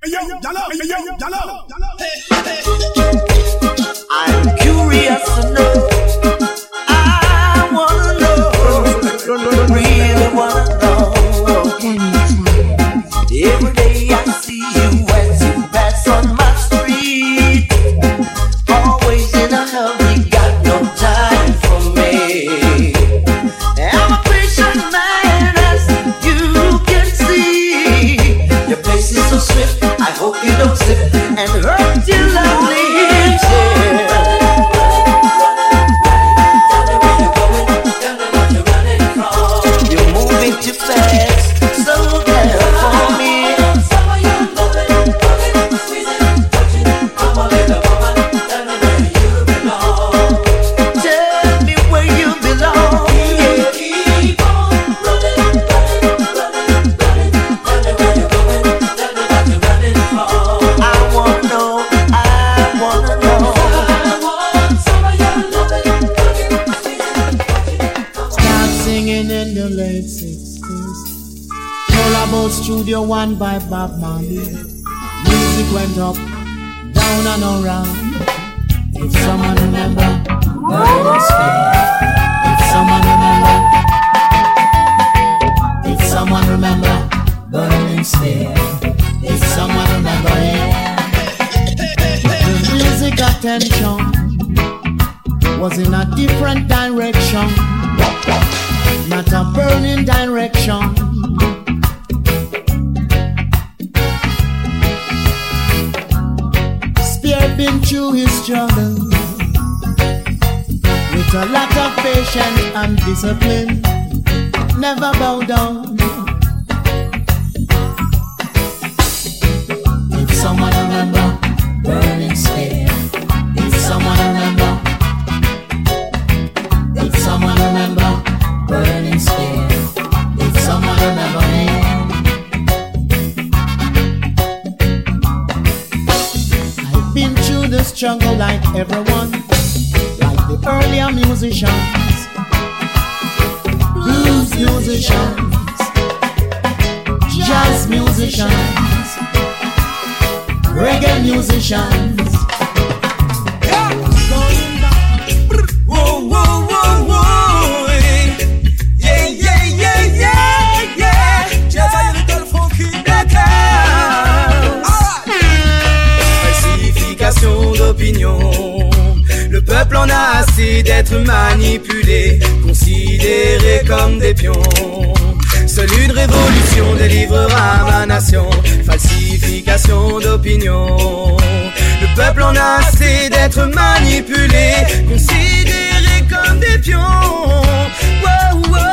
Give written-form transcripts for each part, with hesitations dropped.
I'm curious to know. I wanna know. Really wanna know. Every day I see you as you pass on my street. Always in a hurry, got no time for me. I'm a patient man, as you can see. Your pace is so swift, I hope you don't slip and hurt your lovely hips. You're moving too fast, slow down for me. Tell me where you belong. Keep on running, I wanna know. I want some of your loving. Start singing in the late 60s. All about Studio One by Bob Marley. Music went up, down and around. If someone remember, burning spear. If someone remember, if someone remember, burning spear. If someone remember, yeah. The music attention was in a different direction, not a burning direction. Spear been through his struggle with a lot of patience and discipline. Never bow down. If someone remember, burning spear. If someone remember, if someone remember, burning spear. If someone remember me. I've been through the struggle like everyone, like the earlier musicians, blues musicians, jazz musicians, reggae musicians. Whoa, whoa, whoa, whoa. Yeah, yeah, yeah, yeah, yeah. Just a little funky Falsification d'opinion. Le peuple en a assez d'être manipulé, considéré comme des pions. Seule une révolution délivrera ma nation. Falsification d'opinion. Le peuple en a assez d'être manipulé, considéré comme des pions. Wow, wow.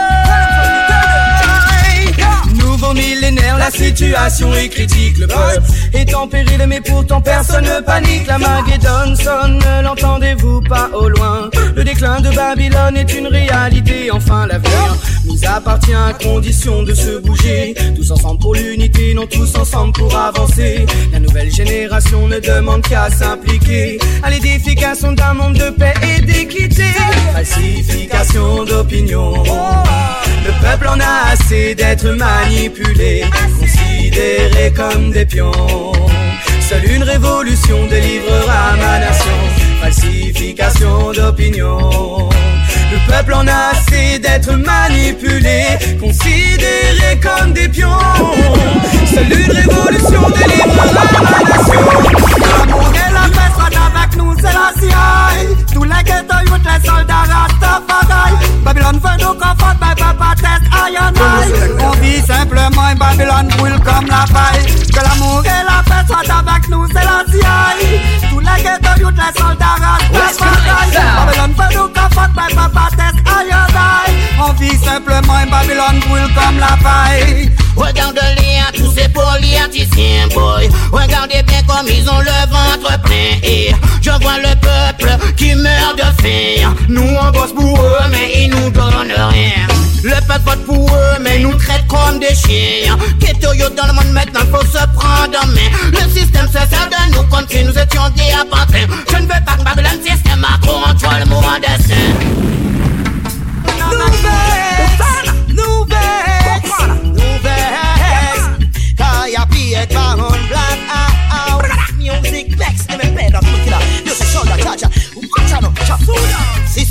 Nouveau millénaire, la situation est critique. Le peuple est en péril, mais pourtant personne ne panique. La Maguedonne sonne, ne l'entendez-vous pas au loin? Le déclin de Babylone est une réalité. Enfin l'avenir nous appartient à condition de se bouger. Tous ensemble pour l'unité, non tous ensemble pour avancer. La nouvelle génération ne demande qu'à s'impliquer à l'édification d'un monde de paix et d'équité. Falsification d'opinion. Le peuple en a assez d'être manipulé, considéré comme des pions. Seule une révolution délivrera ma nation. Falsification d'opinion. Le peuple en a assez d'être manipulé, considéré comme des pions. Seule une révolution délivrera ma nation. L'amour et la paix soient avec nous, c'est la CIA. Tous les ghettos, youth, les soldats, Rastafari. Babylone veut nous confondre, mais papa tête, aïe en aïe. On vit simplement et Babylone brûle comme la paille. Que l'amour et la paix soient avec nous, c'est la CIA. Tous les ghettos, youth, les soldats, Rastafari. Babylone veut nous confondre, mais papa tête, aïe en aïe. On vit simplement et Babylone brûle comme la paille. Regardez à tous ces politiciens, boy. Regardez bien comme ils ont le ventre plein. Et je vois le peuple qui meurt de faim. Nous on bosse pour eux, mais ils nous donnent rien. Le peuple vote pour eux, mais ils nous traitent comme des chiens. Qu'est-ce yo dans le monde maintenant, faut se prendre en main. Le système se sert de nous comme si nous étions des appartenants. Je ne veux pas que Babylone système a contrôle mon destin. Nouvelle, car y'a pire qu'un black.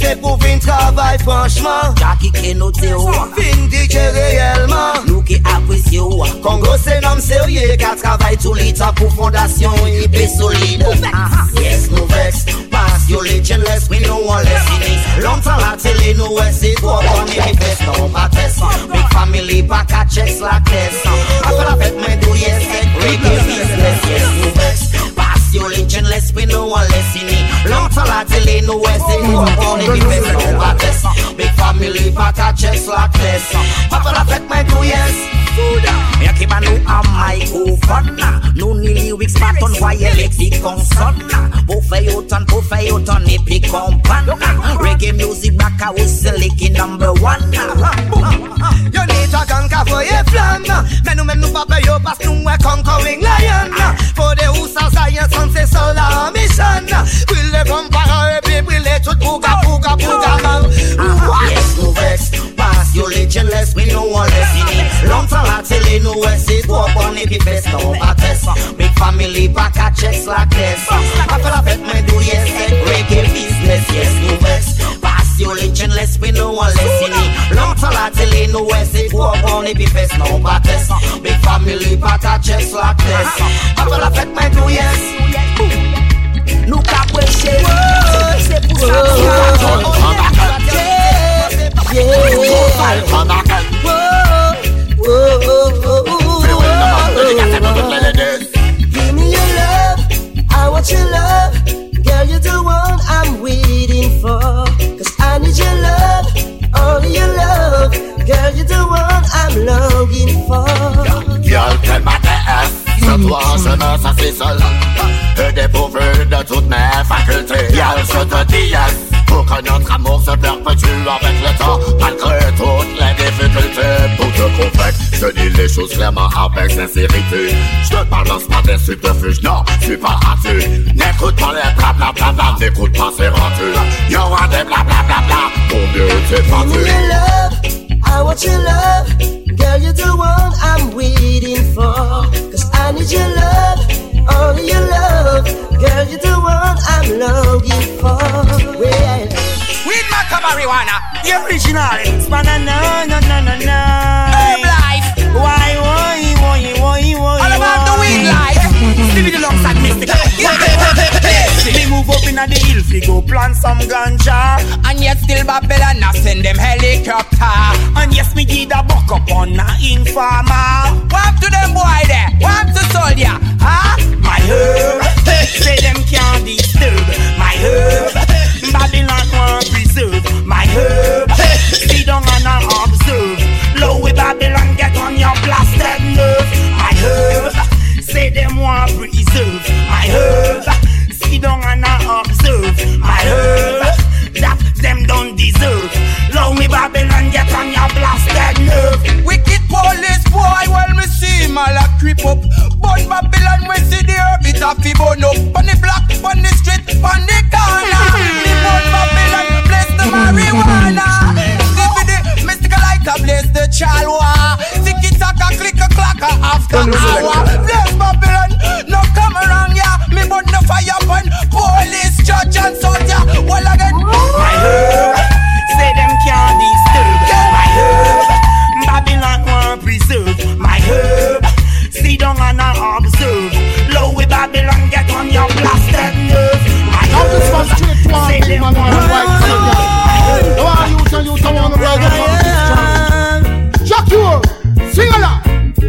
c'est pour vin travail franchement. Jackie qui noté ou vindique réellement. Nous qui apprécions ou Congo c'est l'homme sérieux qui travaille tout l'état pour fondation IP solide. Yes nous vex, pass your legionless, we know one less in it. Longtemps la télé nous c'est quoi on est best non pas test. Big family pack a checks la caisse. Après la fête mais do yes reggae business. Yes nous vex, pass your legionless, we know one less in it. Longtemps la télé nous c'est quoi on est best non pas test. Big family pack a checks la caisse. Après la fête mais do yes. Y'a qui va nous en microphone. Nous ni lyrics pas ton voyez lexique consonne. Pour faire autant et puis comprendre. Reggae music back à c'est licky number one. Y'a ni ta gang ka voye flamme. Mais nous même nous pas payer parce que nous est conquering lion. For the who sans science on c'est seul la mission. Brûle les vampires et puis brûle tout bouga. Yes nous vex, pass your legionless, we know one less in it. Longtemps la télé nous c'est quoi on est puis best non pas test. Big family pack a checks la caisse. Après la fête mais do yes reggae business. Yes nous vex, pass your legionless, we know one less in it. Longtemps la télé nous c'est quoi on est puis best non pas test. Big family pack a checks la caisse. Après la fête mais do yes. Nous capocher, c'est pour ça. Give me your love, I want your love. Girl, you're the one I'm waiting for. Cause I need your love, only your love. Girl, you're the one I'm longing for. Girl, quel matin est-ce? Ce toi, je me sens seul et dépourvu de toutes mes facultés. Girl, je te dis yes, pour que notre amour se perpétue avec le temps, malgré toutes les difficultés. Pour te convaincre, je dis les choses clairement avec sincérité. Je te balance pas des subterfuges, non, je suis pas raté. N'écoute pas les blablabla, n'écoute pas ces ratés. Y'aura des blablabla, pour mieux t'épater. Give me your love, I want your love. Girl, you're the one I'm waiting for. Cause I need your love, only your love. Girl, you're the one I'm longing for. Weed maca marijuana, the original. Banana, no. Herb life. Why? All about the weed life. Living alongside Mystica. We move up in the hill, we go plant some ganja. And yet still Babylon a send them helicopter. And yes, me give a buck up on a informer. What to them boy there? What to soldier? Huh? My herb, say them can't disturb. My herb, Babylon won't preserve. My herb, sit down and observe. Low with Babylon get on your blasted nerve. My herb, say them won't preserve. My herb, sit down and observe. My herb, that them don't deserve. Low with Babylon get on your blasted nerve. Wicked police boy, well me see him all a creep up. But Babylon when see the herb it a fi burn up. On the block, on the street, on the corner. The burn Babylon, bless the marijuana. Give me the mystical light to bless the chalwa. Tiki-taka, click-a-clacka after hour. Bless Babylon, no come around ya. Me burn the fire upon police, judge and soldier. Well again. My herb, say them can't disturb. My herb, Babylon won't preserve. My herb, sit down and observe. Low with Babylon get on your blasted nerve. My herb, say them won't preserve. Sing along.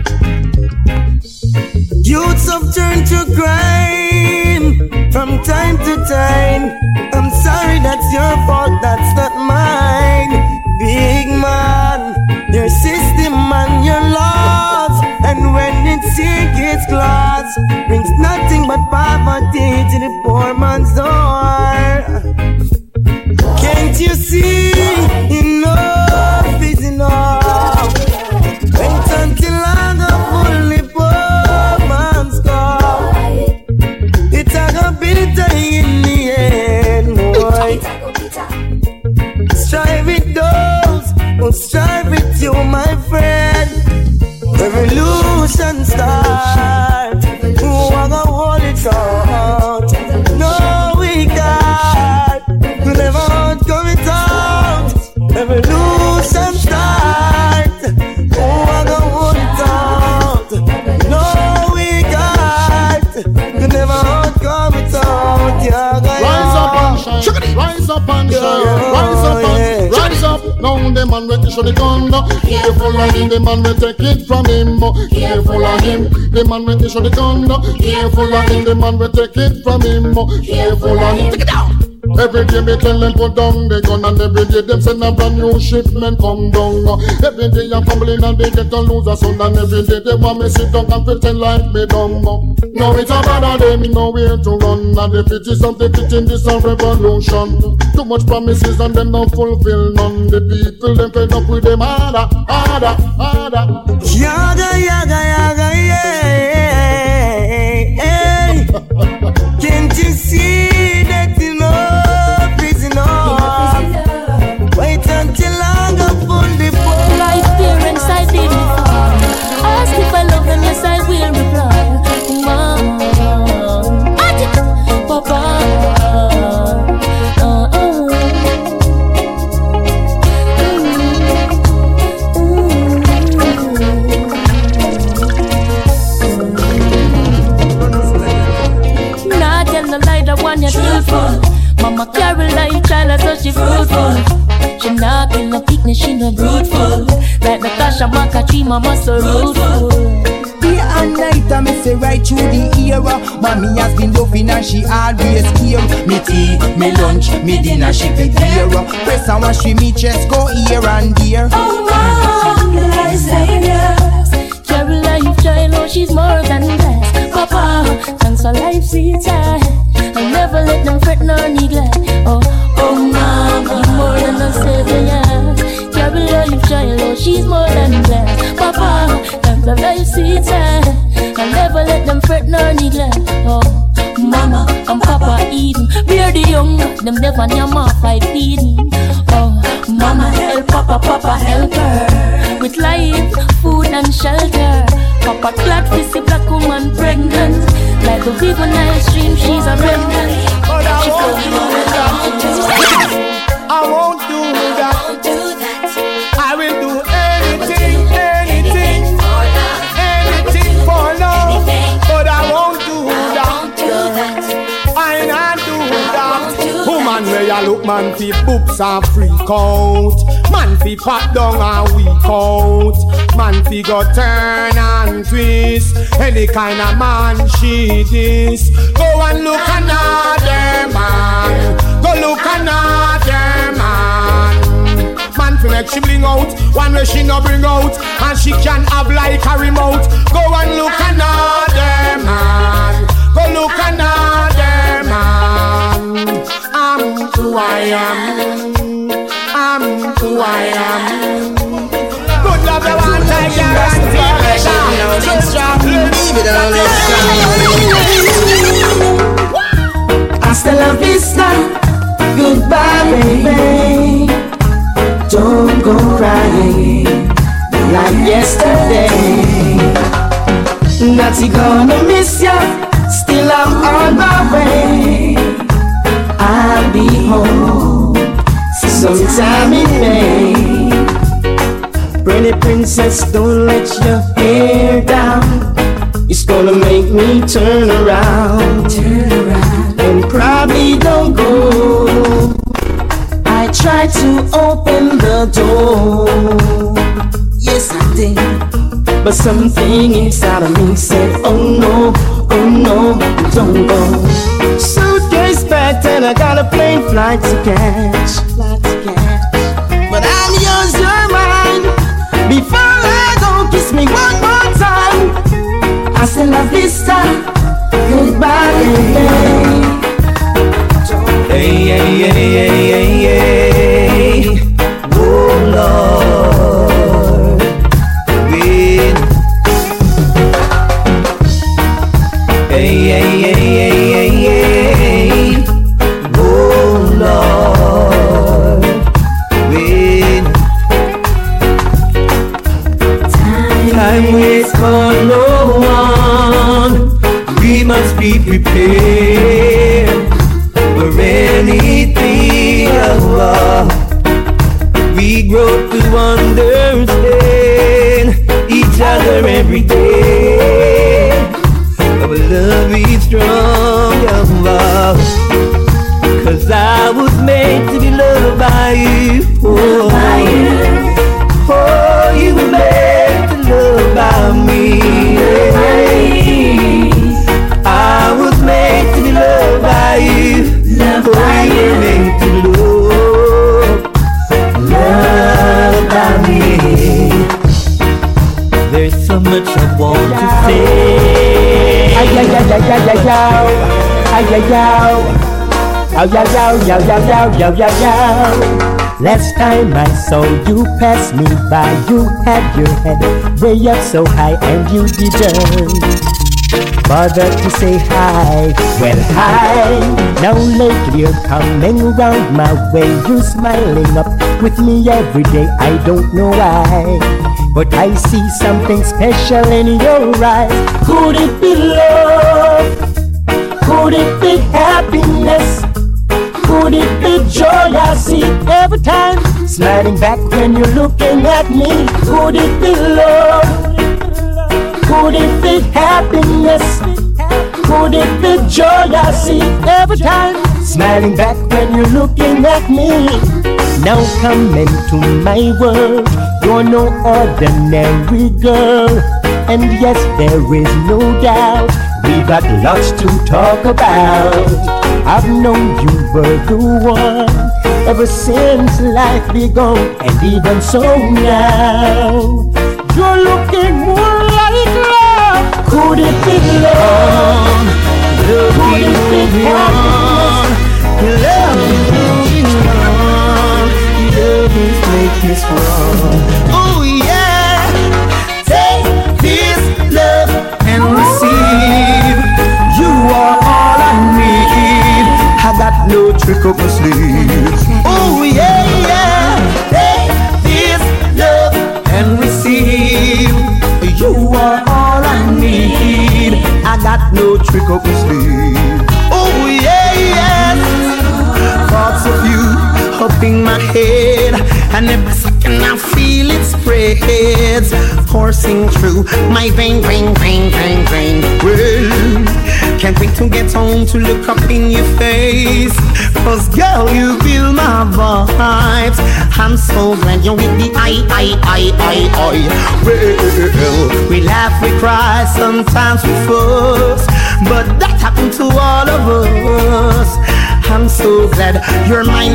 Youths upturn to crime from time to time. I'm sorry, that's your fault, that's not mine. Big man, your system and your laws, and when it's sick, its claws brings nothing but poverty to the poor man's door. Can't you see? Enough is enough. Wait until I go fully poor man's call. It's a go bitter in the end, boy. Strive with those who strive with you, my friend. Revolution start. Who are gonna hold it out? No, we got. We never come it out. up and shine. Rise up and rise up. Now the man will show the gun. Careful of him, the man will take it from him. Careful of him, the man will show the gun. Careful of him, the man will take it from him. Careful of him. Take it down. Every day me tell them put down the gun, and every day them send a brand new shipment come down. Every day I'm fumbling and they get to lose a son, and every day they want me sit down and pretend like me dumb. Now it's a bother them, nowhere to run, and if it is something fitting, this a revolution. Too much promises and them don't fulfill none. The people them fed up with them harder. Yaga, yaga, yaga, yeah. Can't you see that you know? Wait until I go full before life parents I did before. Ask if I love them, yes I will reply. Mom, Papa. Nah, tell the lie, the one you're truthful. Mama Caroline, child, so she fruitful. She not kill no picnic, she no bruteful. Like Natasha Makachi, mama so rootful. Day and night I me say right through the era. Mommy has been loving and she always care. Me tea, me lunch, me dinner, she prepare. Press and wash with me chest, go here and there. Oh mom, I say yes. Caroline, child, oh she's more than blessed. Papa, thanks for life, sweetheart. I'll never let them fret nor neglect. Oh mom, you're more than a savior, yeah. Caroline, child, oh she's more than blessed. Papa, thanks for life, sweetheart. I'll never let them fret nor neglect. Oh mama and Papa Eden, we're the young, them never nyama fight feeding. Oh mama help Papa help her with life, food and shelter. Papa glad to see black woman pregnant. Like the river Nile stream, she's a remnant. But I won't do that. I will do anything for love. But I won't do that. I not do that. Woman where you look, man, fi boobs and freak out. Man fi pop down and weak out. Man fi go turn and twist. Any kind of man she this. Go and look another man. Go look another man. Man fi make she bling out. One way she no bring out. And she can have like a remote. Go and look another man. Go look another man. I'm who I am. I'm who I am. Good love you want I guarantee. Hasta la vista, goodbye baby. Don't go crying like yesterday. Not gonna miss ya. Still I'm on my way. I'll be home sometime in May. Pretty princess, don't let your hair down. It's gonna make me turn around. And probably don't go. I tried to open the door. Yes I did. But something inside of me said, oh no, don't go. Suitcase packed and I got a plane flight to catch. But I'm yours, you're mine. Before I go, kiss me one more time. Hasta la vista, goodbye, baby. Hey, hey, hey, hey, hey, hey. Oh Lord, win. Hey, hey, hey, hey, hey, hey. Oh Lord, win. Time waits for no one. We must be prepared for anything. We grow to understand each other every day. Our love is strong, cause I was made to Last time I saw you pass me by, you had your head way up so high and you didn't bother to say hi. Well, hi. Now lately you're coming around my way, you smiling up with me every day. I don't know why, but I see something special in your eyes. Could it be love? Could it be happiness? Could it be joy I see every time? Smiling back when you're looking at me. Could it be love? Could it be happiness? Could it be joy I see every time? Smiling back when you're looking at me. Now come into my world. You're no ordinary girl. And yes, there is no doubt we got lots to talk about. I've known you were the one ever since life began, and even so now you're looking more like love. Could it be love? Could it be happiness? Your love is moving on. Your love is making strong. Oh yeah, take this love and receive. You are all I need. I got no trick up my sleeve. Oh yeah, yeah. Take this love and receive. You are all I need. I got no trick up my sleeve. Oh yeah, yes. Thoughts of you up in my head, and every second I feel it spreads, coursing through my vein. Well, can't wait to get home to look up in your face, 'cause girl, you feel my vibes. I'm so glad you're with me. I. Well, we laugh, we cry, sometimes we fuss, but that happened to all of us. I'm so glad you're mine.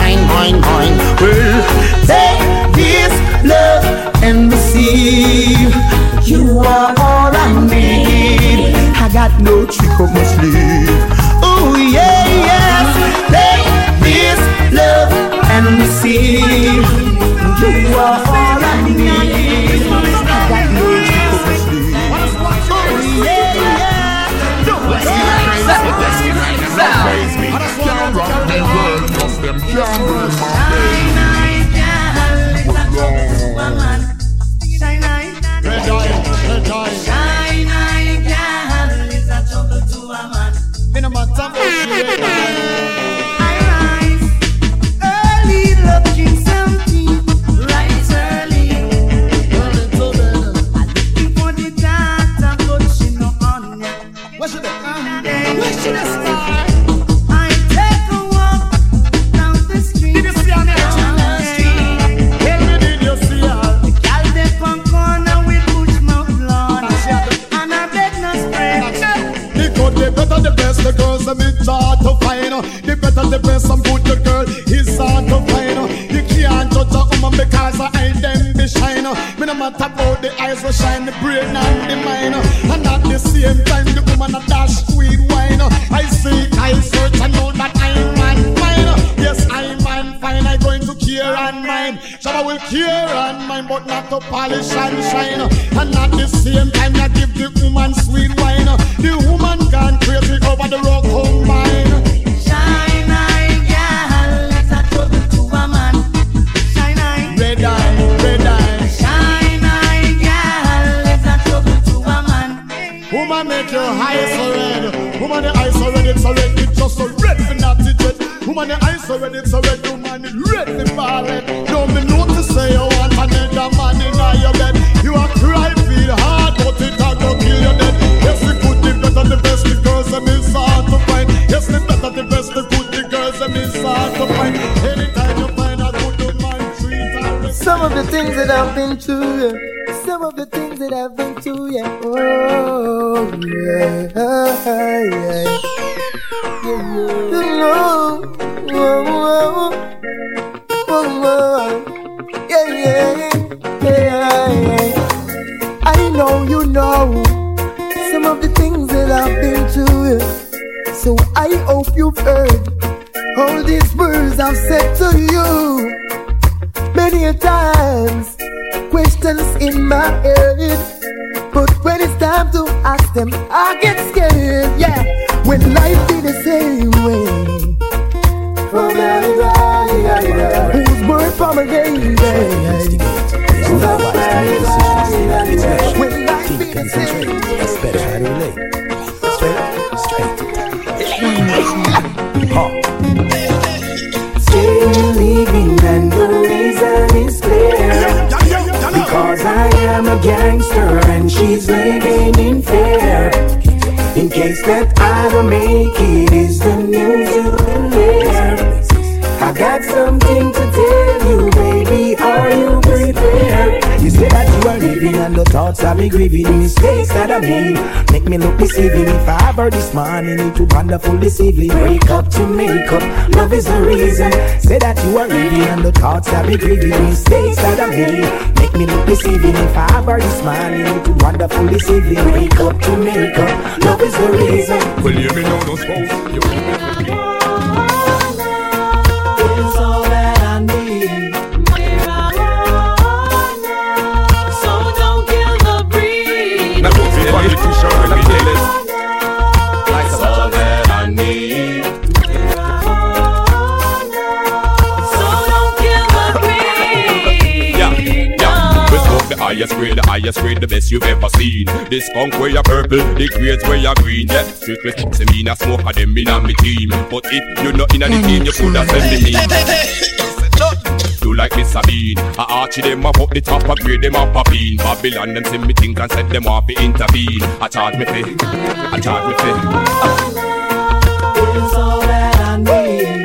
Well, take this love and receive. You are all I need. I got no trick up my sleeve. Oh yeah, yes. Take this love and receive. You are all I need. I got no trick up my sleeve. Oh yeah, yeah. Let's get crazy. Can't rock them world, 'cause them can't do my The girls a bit hard to find. The better the best, some good the girl is hard to find. You can't judge a woman because her eye them be shine. Me no matter about the eyes will shine, the brain and the mind. And at the same time the woman a dash sweet wine. I seek, I search, I know that I'm man fine. Yes, I'm man fine, I'm going to care and mine. Shabba will care and mine, but not to polish and shine. And at the same time I give the woman sweet wine. The woman gone crazy over the rock home mine. Shine eye, girl, it's a trouble to a man. Shine eye, red eye. Shine eye, girl, it's a trouble to a man. Woman make your eyes so red. Woman the eyes so red, it's so red, it's just so red for not it red. Woman the eyes so red, it's so red. Woman it red for ball red. Don't be know to say you want another man in your bed. You a cry feel hard, but it a go kill you dead. Yes, the good, the better, the best, the girls them is hard to find. Yes, the better, the best, the good, the girls them is hard to find. Anytime you find a good man, treat her. Some of the things that I've been through, some of the things that I've been through, yeah. Oh yeah. I know you know some of the things that I've been through. So I hope you've heard all these words I've said to you. Many a times, questions in my head, but when it's time to ask them, I get scared. Yeah, when life be the same way. Whose word from a game? When life be the same. That's better how to relate. Straight. Still living and the reason is clear. Because I am a gangster and she's living in fear. In case that I don't make it is the news you will hear. I got something to tell you, baby, are you prepared? You say that you are living and the thoughts I be grieving. The mistakes that I made make me look deceiving. If I ever this morning into wonderful this evening, wake up to make up, love is the reason. Say that you are living and the thoughts I be grieving. The mistakes that I made make me look deceiving. If I ever this morning into wonderful this evening, wake up to make up, love is the reason. Well, you me know no spouse. The highest grade, the best you've ever seen. This skunk where you're purple, the grades where you're green. Yeah, strictly say me not smoke of them in on me team. But if you're not in the team, you coulda send me. Do like Miss Sabine, I archie them up the top, I grade them up a bean. Babylon them send me things and set them off to intervene. I charge me fee. It's all that I need.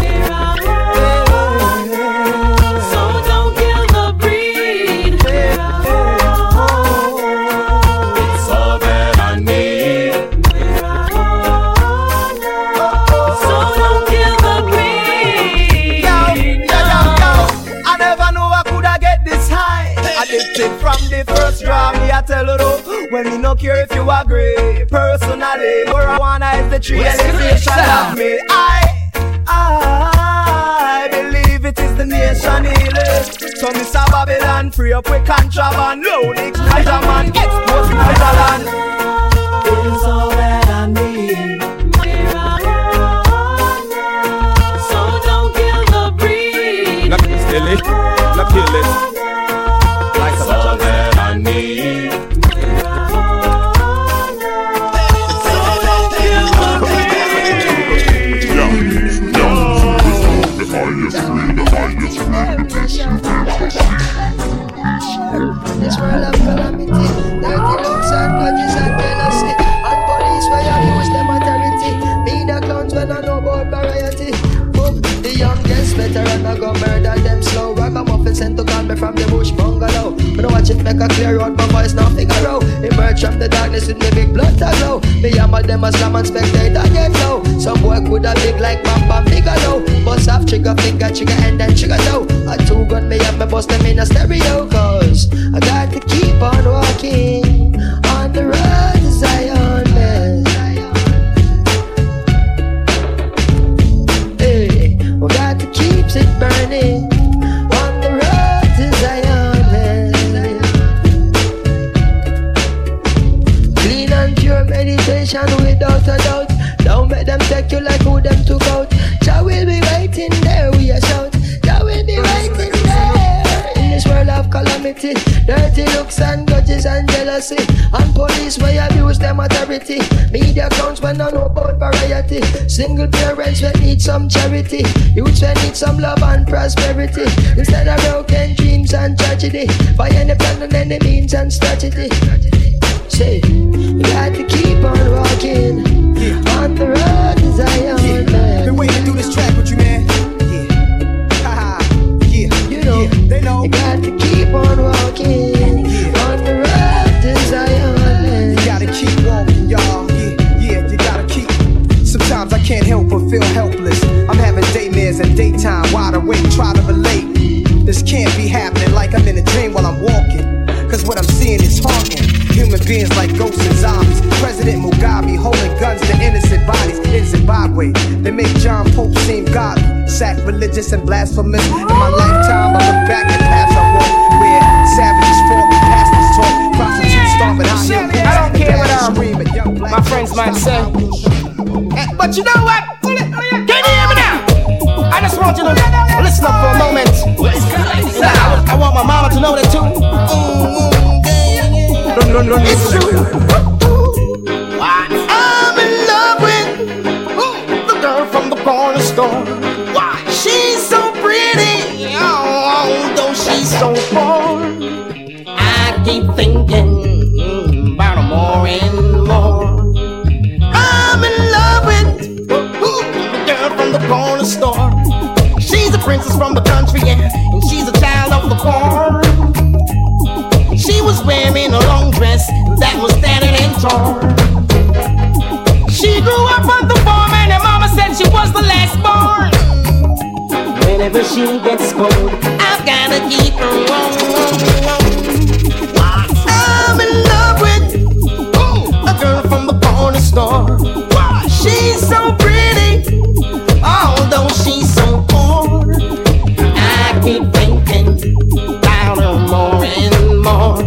From the first draw, me I tell you though, when me no care if you agree. Personally, marijuana is the tree elevation of me. I believe it is the nation healing. So Mr. Babylon, free up with contraband. Load it, ganja man, expose the land. It's all that I need. So don't kill the breed. Not kill it, not kill it. It's all that I need. So don't kill the breed. This world of calamity, dirty looks and grudges and jealousy, and police where you use them authority. Media clowns when I know about variety. The youngest veteran I go murder them slow. Ragamuffin sent to call me from the bush bungalow. When I watch it make a clear out, my voice now figure out. Emerge from the darkness with me big blood to glow. Me hammer them a slam and spectator get low. Some boy coulda big like Bam Bigelow. Bust off trigger finger, trigger and then trigger toe. A two gun me up, me bust them in a stereo. Cause I got to keep on walking on the road to Zion, man. Hey, we got to keep it burning on the road to Zion, man. Clean and pure meditation without a doubt. Don't make them take you like who them took out. Jah will be waiting there, we a shout. Jah will be waiting there. In this world of calamity, dirty looks and grudges and jealousy, and police where abuse them authority. Media clowns when I know about variety. Single parents when need some charity. Youths when need some love and prosperity. Instead of broken dreams and tragedy, by any plan and any means and strategy. Say, you got to keep on walking on the road to Zion, man. Been waiting to do this track with you, man. You know, they know. You got to keep on walking on the road to Zion, man. You gotta keep walking, y'all. Yeah, you gotta keep. Sometimes I can't help but feel helpless. I'm having daymares and daytime, wide awake, try to relate. This can't be happening like I'm in a dream while I'm walking. Cause what I'm seeing is haunting. Human beings like ghosts and zombies. President Mugabe holding guns to innocent bodies in Zimbabwe. They make John Pope seem godly, sacrilegious and blasphemous. In my lifetime, I look back at paths I walked where savages fought, pastors taught, prostitutes starving out here. I don't care what my friends might say. But you know what? Can you hear me now? I just want you to listen up for a moment. I want my mama to know that too. It's true. I'm in love with the girl from the corner store. She's so pretty, although she's so poor. I keep thinking about her more and more. I'm in love with the girl from the corner store. She's a princess from the country, yeah, and she's a child of the poor. She was wearing a long dress that was tattered and torn. She grew up on the farm and her mama said she was the last born. Whenever she gets cold, I've gotta keep her warm. I'm in love with a girl from the corner store. She's so pretty, although she's so poor. I keep thinking about her more and more.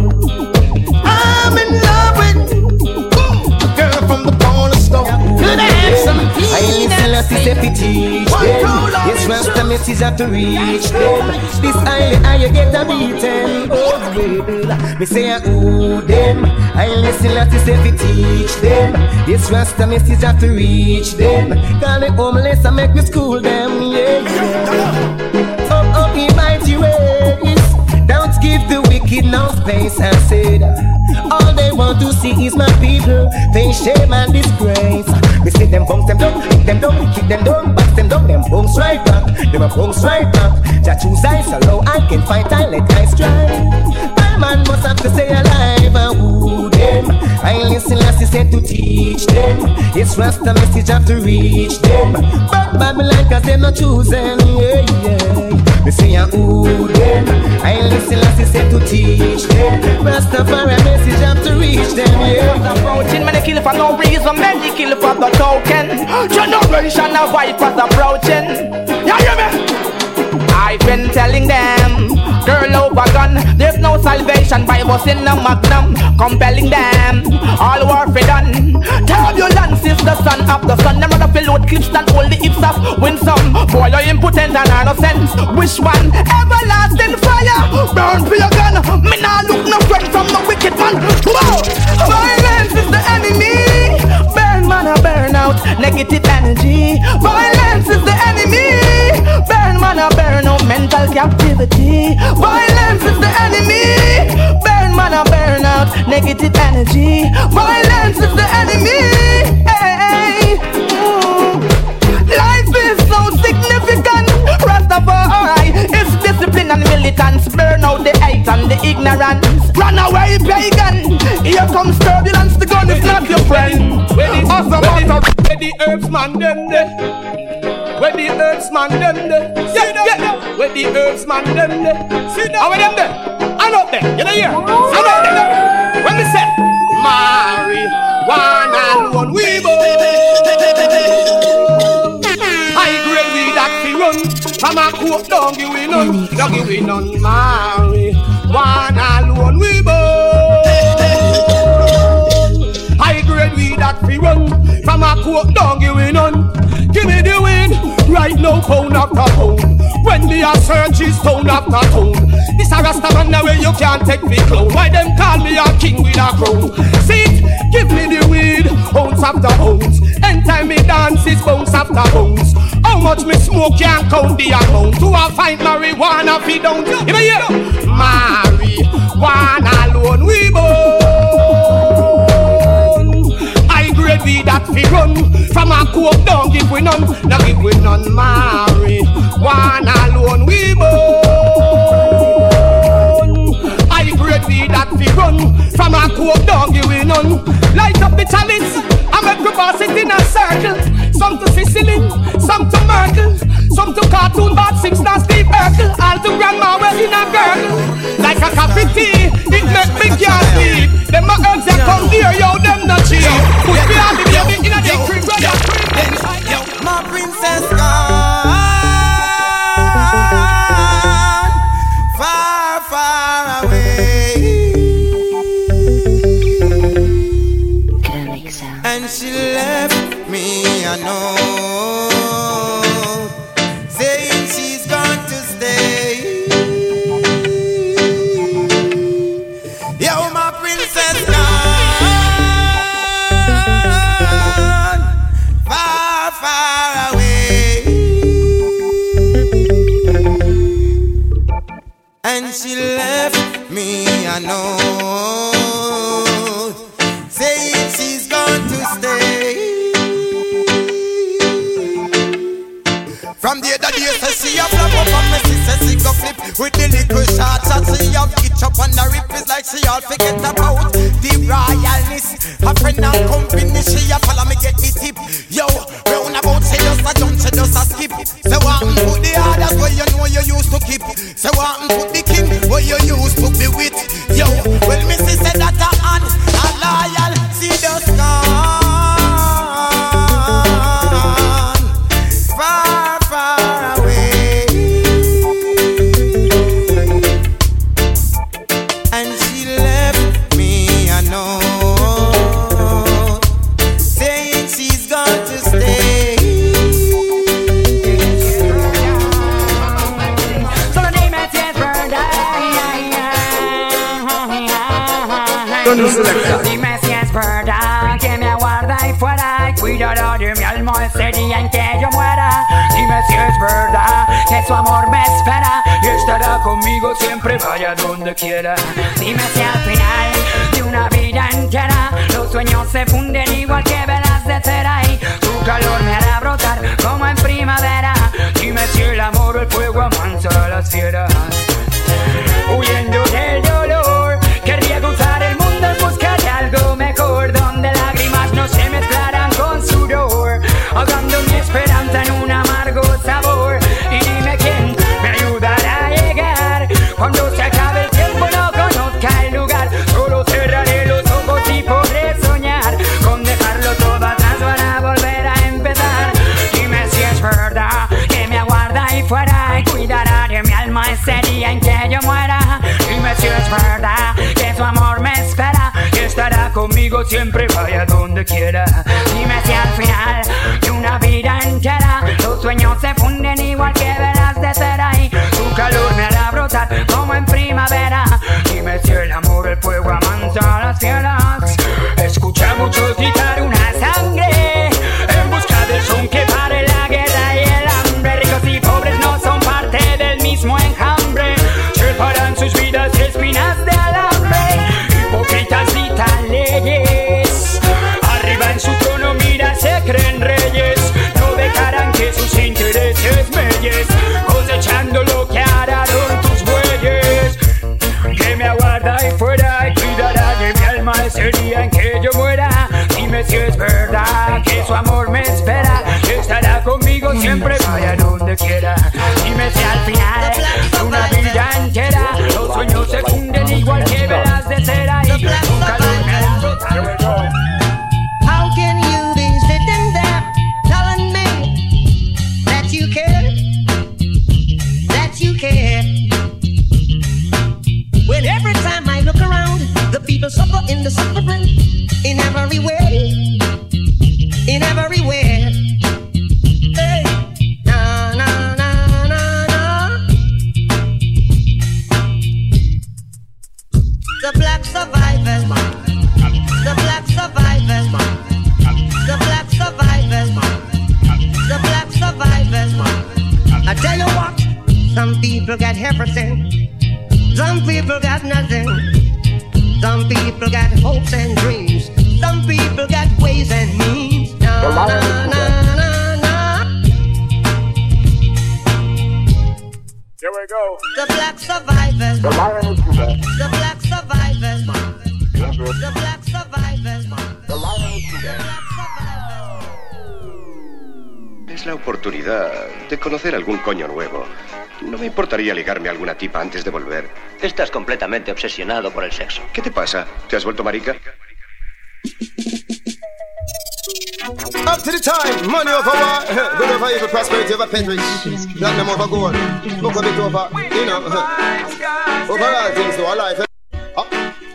I'm in love with a girl from the corner store. Could I have some peanuts? I listen as they say to teach them. Yes, Rasta message have to reach them. This island how you get a beaten. Oh, baby, me say ooh them. I listen as they say to teach them. Yes, Rasta message have to reach them. Call me homeless and make me school them. Yeah, yeah. Up in mighty ways. Don't give the wicked no space. I said all they want to see is my people face shame and disgrace. We see them bounce them down, kick them down, kick them down, box them down, them bounce right back, them a bounce right back. Jah choose I so low, I can fight, I let I strike. My man must have to stay alive and woo them. I listen as he said to teach them. It's Rasta message have to reach them. But Babylon cause them not choosing, yeah, yeah. Me say who them. I listen as he said to teach them. Rastafari message have to reach them, yeah. Approaching, many kill for no reason, many kill for the token. Generation of vipers approaching. You hear me? I've been telling them, girl over gun, there's no salvation by us in the magnum. Compelling them, all warfare done. Turbulence is the son of the sun. Them rather fill with clips than hold the hips of winsome. Boy, you're impotent and are no sense. Which one? Everlasting fire. Burn for your gun. Me nah look no friend from no wicked man. Whoa! Violence is the enemy. Burn man a burn out. Negative energy. Violence is the enemy. Burn man a burn out. Mental captivity. Violence is the enemy. Burn man a burn out. Negative energy. Violence is the enemy. Hey, Life is so significant. Rastafari is discipline and militants. Burn out the hate and the ignorance. Run away, pagan. Here comes turbulence. The gun is not your friend. Where the herbs man them there. Where the herbs man them there. Yeah. Where the herbs man them there. See that? How are them there? I'm not there. You know here. I'm not there. When me say marry one and one we both. I grade we that fi run. From a court don't give we none. Don't give we none. Marry one and one we both. I grade we that fi run. From a court don't give we none. Give me the win. Right now pound after pound. When me a search is town after town. This a Rasta man now where you can't take me clown. Why them call me a king with a crown? See it, give me the weed, ounce after ounce. Anytime me dance is bounce after bounce. How much me smoke can't count the amount. To a find marijuana fi down. You may hear? Marijuana alone we born. I grade we that fi run. From a coke don't give we none. Now give we none. Marijuana alone we born. I grade we that fi run. From a coke don't give we none. Light up the chalice. I make the boss sit in a circle. Some to Sicily, some to Merkel, some to cartoon bad six now Steve Urkel. All to grandma well in a girl. Like a coffee tea, it make me can't sleep. Them my herbs that come she left me a note saying she's going to stay. Yo, my princess gone far, far away, and she left me a note saying she's going to stay. From the other day, so she a flap up on me, she says she go flip with the little short shot. She have itch up on the rip, it's like she all forget about the royalness. Her friend and company, she a follow me get the tip. Yo, round about she just a jump, she just a skip. So what put the others where you know you used to keep. So what put the king where you used to be with. Yo, well me she said that a hand, a loyal, she just gone far, far away, and she left me a note saying she's going to stay. Solo dime si es verdad. Dime si es verdad que me aguarda ahí fuera y cuidará de mi alma ese día en que yo muera. Dime si es verdad que su amor me espera y estará conmigo siempre, vaya donde quiera. Dime si al final de una vida entera los sueños se funden igual que velas de cera y tu calor me hará brotar como en primavera. Dime si el amor o el fuego amansa a las fieras. Huyendo del dolor, querría cruzar el mundo en busca de algo mejor, donde lágrimas no se mezclarán con sudor, ahogando mi esperanza en un amargo sabor. Y dime quién me ayudará a llegar cuando se acabe el tiempo, no conozca el lugar. Solo cerraré los ojos y podré soñar con dejarlo todo atrás para volver a empezar. Dime si es verdad que me aguarda ahí fuera y cuidará de mi alma ese día en que yo muera. Dime si es verdad que su amor me espera y estará conmigo siempre, vaya donde quiera. Dime si al final de una vida entera los sueños se funden igual que velas de cera y tu calor me hará brotar como en primavera. Dime si el amor, el fuego amansa las fieras. Escucha muchos gritar una sangre en busca del son que pare la guerra y el hambre. Ricos y pobres no son parte del mismo enjambre, separan sus vidas de espinas de alambre. Hipócritas gritan leyes, arriba en su trono mira se creen reyes. No dejarán que sus intereses melles, cosechando lo que araron tus bueyes. Que me aguarda ahí fuera y cuidará de mi alma ese día en que yo muera. Dime si es verdad que su amor me espera y estará conmigo siempre, vaya donde quiera. Dime si al final de una vida entera los sueños se funden igual que velas de cera y tu calor me hará brotar. How can you be sitting there telling me that you care, that you care, when every time I look around the people suffer in the suffering in every way, in every way. Hey, na na na na na. The black survivors, the black survivors, the black survivors, the black survivors. I tell you what, some people got everything, some people got nothing. Some people got hopes and dreams, some people got ways and means. Na na na na na. Here we go. The black survivors, the black survivors, the black survivors, Es la oportunidad de conocer algún coño nuevo. No me importaría ligarme a alguna tipa antes de volver. Estás completamente obsesionado por el sexo. ¿Qué te pasa? ¿Te has vuelto marica? Up to the time, money over war, good over evil, prosperity over petridge, platinum over gold, smoke a bit over, you know, over all things to our life.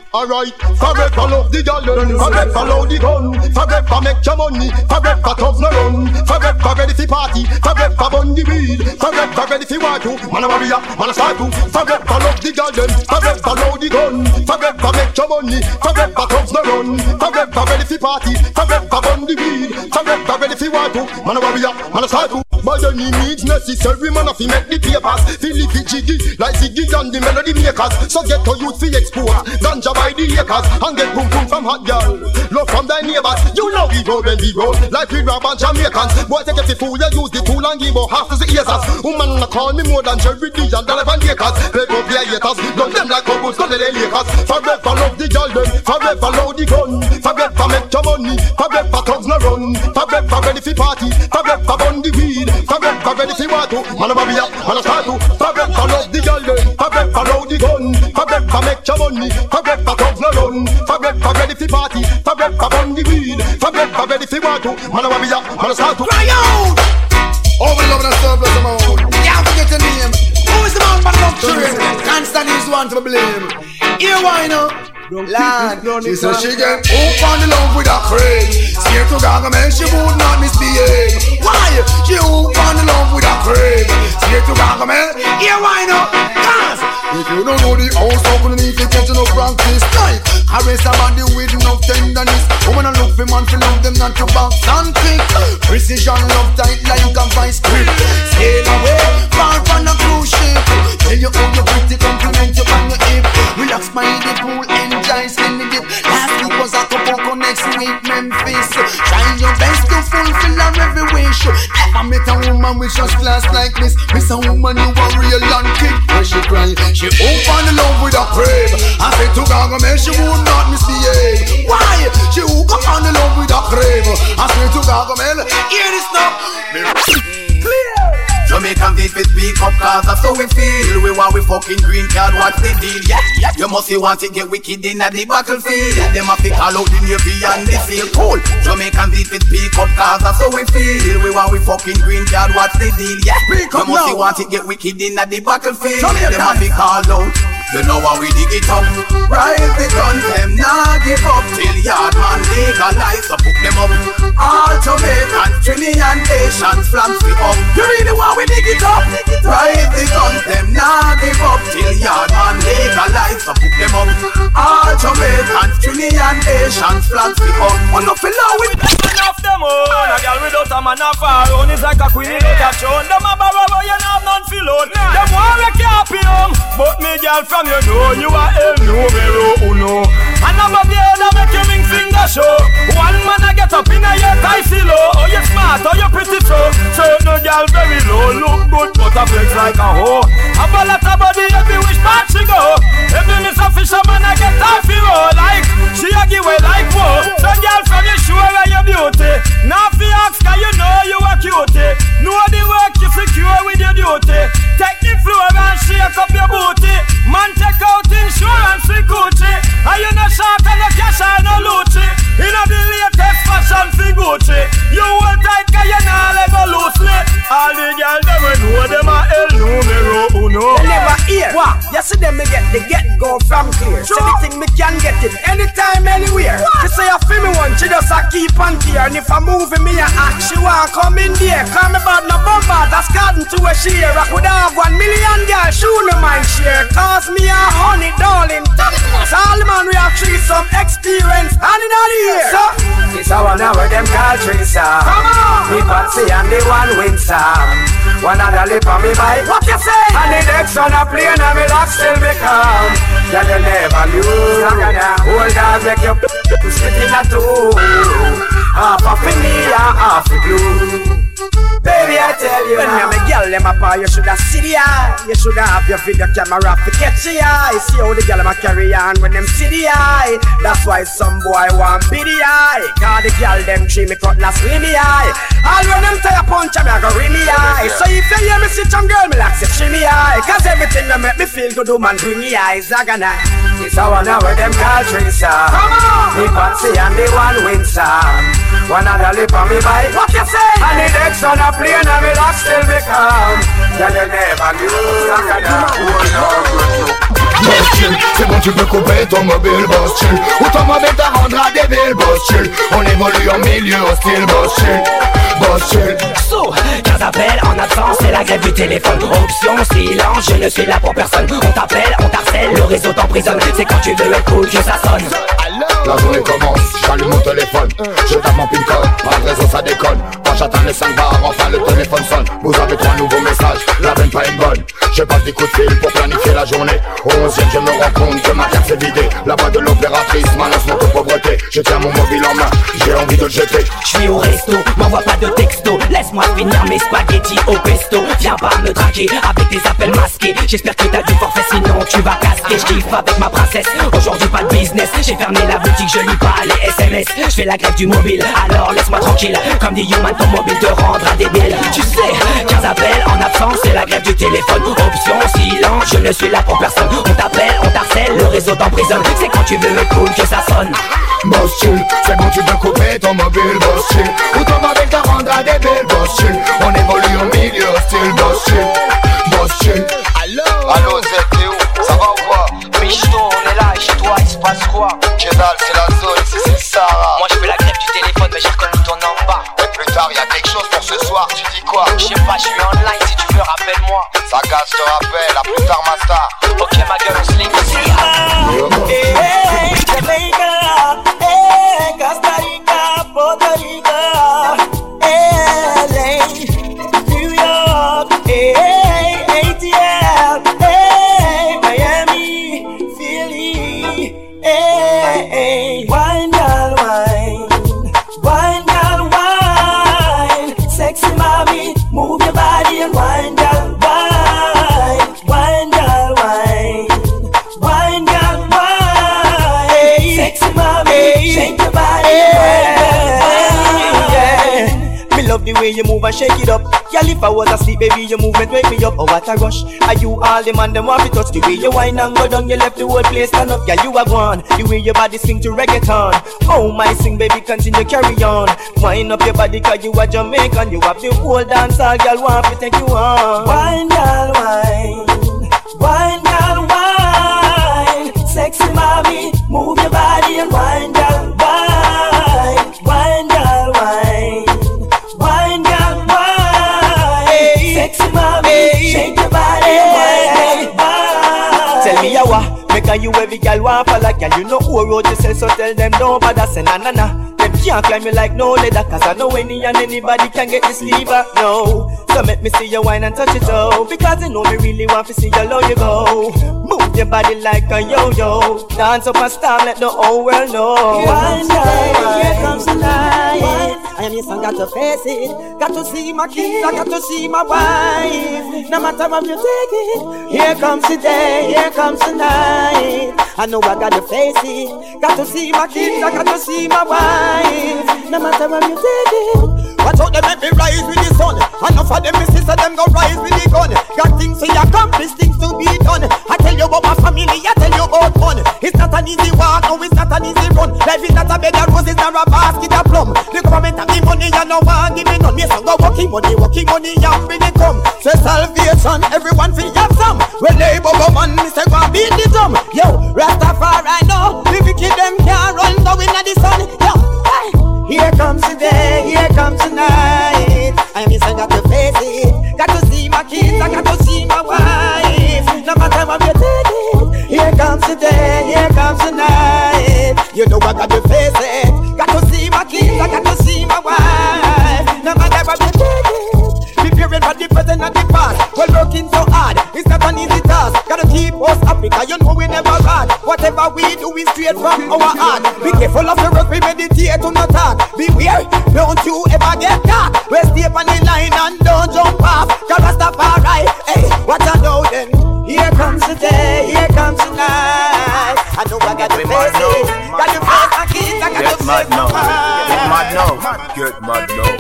Alright, forever love the girl, forever love the gun, forever make your money, forever thugs no run, forever ready for party, forever bun the weed, forever ready for war to, man a warrior, man a start to, forever love the girl, forever love the gun, forever make your money, forever thugs no run, forever ready for party, forever bun the weed, forever ready for war to, man a warrior, man a start to. By any means necessary, man, if he make the papers, feel it jiggy, like Ziggy and the melody makers. So get to youth fi export, ganja by the acres, and get boom boom from hot girl. Love from thy neighbors, you know we roll when we roll, like we rob and Jamaicans. Boy take it fi fool, you use the tool and give out half to the ears. Woman call me more than Jerry D and Dollar Van Acres. Play up their haters, love them like cowboys, go to the Lakers. Forever love the girl them, forever love the gun, forever make your money, forever thugs no run, forever ready fi party, forever bun the weed. Forever ready for war to, man a warrior, man a start to. Forever love the girl them, forever love the gun, forever make your money, forever thugs no run, forever ready for party, forever bun the weed, forever ready for war to, man a warrior, man a start to. Cry out! Oh, we love and surplus amount. Can't forget your name. Who is the man from luxury? Can't stand his one to blame. Here why now? Lad, she said she get hooked on the love with a crane. Scared to Gargamel, she would not misbehave. Why? She hooked on the love with a crane. Scared to Gargamel, here why not? Cause if you don't know the house, how can you need to catch no practice? Like, caress a body with enough tenderness. Woman a look for man to love them, not to box and kick. Precision love tight like a vice grip. Sail away, far from a cruise ship. Tell you how you pretty, compliment you on your hip. Relax by the pool, enjoy skinny dip. Last week was Acapulco, next week Memphis. Try your best to fulfill her every wish. Never met a woman with just class like this. Miss a woman you a real and kick. When she cry, she open the love with a crave. I said to Gargamel, she would not misbehave. Why? She hook up on the love with a crave. I said to Gargamel, hear this now. Clear. Jamaican beat with speak up cause that's how we feel. We want we fucking green card, what's the deal? Yeah, yeah. You must see want to get wicked in the battlefield. Yeah, them have to call out the Navy and they feel cool. Jamaican beat with speak up cause that's how we feel. We want we fucking green card, what's the deal? Yeah, speak up. You must see want to get wicked in the battlefield. Them have to call out. You know how we dig it up. Rise the gun, them nah give up till yard man legalize. So put them up. All Jamaican, Trinidad, Haitians, flags we up. You really want we dig it up? Rise the gun, them nah give up till yard man legalize. So put them up. All Jamaican, Trinidad, Haitians, flags we up. On the fellow with man off them own. A girl without a man off her own is like a queen without a throne. Them a borrow, you know none feel own. Them want to keep you home, but me girl from you know you are el numero uno. And I'm a beard that make you ring finger show. One man I get up in a your tie silo. Oh you smart, oh you pretty so. Certain girl very low, look good but a flex like a hoe. Have a lot of body every which part she go. Every miss a fisherman I get off hero. Like she a give away like whoa. So girl from you sure where you beauty. Now fi ask cause you know you a cutie. Know the work you secure with your duty. Take the floor and shake up your booty. Man take out insurance for Gucci. And you no short and no cash and no Lucci. You know the latest fashion for Gucci. You hold tight cause you nah let go loosely. All the girls them we know them a el numero uno. They never hear. What? You see them me get the get-go from clear. See the thing me can get it anytime, anywhere. She say I feel me one, she just a keep on tear. And if I move me a act, she want come in there. Call me bad no bumper, that's garden to a share. I could have 1 million girls, shoe no mind share. Cause me a honey darling. So all the man we have treat some experience and in the year. So this a one where them call Teresa. Come on. Me Patsy and the one Windsor. One other lip on me bike. What you say? And the next on a plane and me lock still me calm. That you never lose. Hold on, make you spit in a two. Half of me and half of you. Baby, I tell you when now. When me girl them apart, you shoulda see the eye. You shoulda have your video camera to catch the eye. See how the girl them a carry on when them see the eye. That's why some boy want be the eye. Cause the girl them treat me cutlass with me eye. All when them tie a punch, me a go ring me eye. So if you hear me see some girl, me like say me eye. Cause everything that make me feel good, woman bring me eyes. Agana. It's a one where them call Teresa. Come on. Me Patsy and the one Windsor. One other lip on me bike. What you say? And the next on a plane and me lock still be calm. Then you never knew. Boss chill, c'est bon tu peux couper ton mobile, boss chill. Ou ton mobile te rendra débile, boss chill. On évolue en milieu hostile, boss chill. Boss chill. So, 15 appels en absence, c'est la grève du téléphone. Option silence, je ne suis là pour personne. On t'appelle, on t'harcèle, le réseau t'emprisonne. C'est quand tu veux être cool que ça sonne. La journée commence, j'allume mon téléphone. Je tape mon pin code, pas de réseau ça déconne. Quand j'atteins les 5 bars, enfin le téléphone sonne. Vous avez 3 nouveaux messages, la veine pas une bonne. Je passe des coups de fil pour planifier la journée. Au 11e je me rends compte que ma carte s'est vidée. La voix de l'opératrice m'annonce notre pauvreté. Je tiens mon mobile en main, j'ai envie de le jeter. J'suis au resto, m'envoie pas de texto. Laisse-moi finir mes spaghettis au pesto. Viens pas me traquer avec des appels masqués. J'espère que t'as du forfait sinon tu vas casquer. J'kiffe avec ma princesse, aujourd'hui pas de business. J'ai fermé la boutique, je lis pas les SMS. J'fais la grève du mobile, alors laisse-moi tranquille. Comme dit Human, ton mobile te rendra débile. Tu sais, 15 appels en absence, c'est la grève du téléphone. Option silence, je ne suis là pour personne. On t'appelle, on t'harcèle, le réseau t'emprisonne. C'est quand tu veux être cool que ça sonne. Boss chill, c'est bon tu peux couper ton mobile, boss chill. Ou ton mobile te rendra débile, boss chill. On évolue au milieu hostile, boss chill. Boss chill. Allo Z, t'es où? Ça va ou quoi? Michto, on est là et chez toi il se passe quoi? Kedal, c'est la zone, ici c'est le Sahara. Moi je fais la grève du téléphone mais j'ai reconnu ton en bas. Et plus tard y'a quelque chose pour ce soir, tu dis quoi? Je sais pas, je suis online, si tu veux rappelle-moi. Ça casse, je te rappelle, à plus tard ma star. Ok ma gueule, on se link ici. Hey, Jamaica, hey, Costa Rica, Puerto Rico, LA, New York, hey, ATL, hey, Miami, Philly, hey, wine girl wine, wine girl wine, sexy mommy, move your body and wine girl wine, wine girl wine, wine girl wine, sexy mommy, shake your body, yeah. Me love the way you move and shake it up. Girl, if I was asleep, baby, your movement wake me up. Oh, what a rush. Are you all the man, them want to touch? The way you whine and go down, you left the whole place stand up. Girl, you are one. The way your body sing to reggaeton. Oh, my sing, baby, continue carry on. Wind up your body, cause you are Jamaican. You have the whole dance, all girl want to take you on. Wine, girl, wine. Wine, girl, wine. Sexy mommy, move your body and wine, girl, wine. Wine, girl, wine. Wine, girl, wine. Sexy mommy, shake your body, wine, wine. Tell me how make you every girl want for like girl. You know who wrote yourself, so tell them don't bother. Say na na na. Them can't climb me like no leather, cause I know any and anybody can get this lever. No, so make me see you wine and touch it out, because you know me really want to see you low you go. Move your body like a yo-yo, dance up and stop, let the whole world know. Wine night, here comes the night. I am your son, got to face it. Got to see my kids, I got to see my wife. No matter what you take it, here comes the day, here comes the night. I know I got to face it. Got to see my kids, I got to see my wife. No matter what you take it. Watch out, them make me rise with the sun. Enough of them, me sister, them go rise with the gun. Got things to accomplish, things to be done. I tell you about my family, I tell you about fun. It's not an easy walk, no, it's not an easy run. Life is not a bed of roses, nor a basket of plum. The government have the money, and no one give me none. Me son go working money, and bring it come. Say salvation, everyone feel have some. When they bubble man, me say go and beat the drum. Yo, Rastafari know, the wicked them can't run, going at the sun. Yo, hey. Here comes the day, here comes the night. I miss I got to face it. Got to see my kids, I got to see my wife. No matter what you take it. Here comes the day, here comes the night. You know I got to face it. Got to see my kids, I got to see my wife. No matter what you take it. Preparing for the present and the past. We're working so hard, it's not an easy task. Gotta keep us happy, cause you know we never run. Whatever we do is straight from our heart. Be careful of the work, we meditate to not talk. Beware, don't you ever get caught. We stay on the line and don't jump off. Cause Rastafari, hey, what I know then. Here comes the day, here comes the night. I know I got to face it. Got to face my kids, I got to face my wife. Get mad now, get mad now.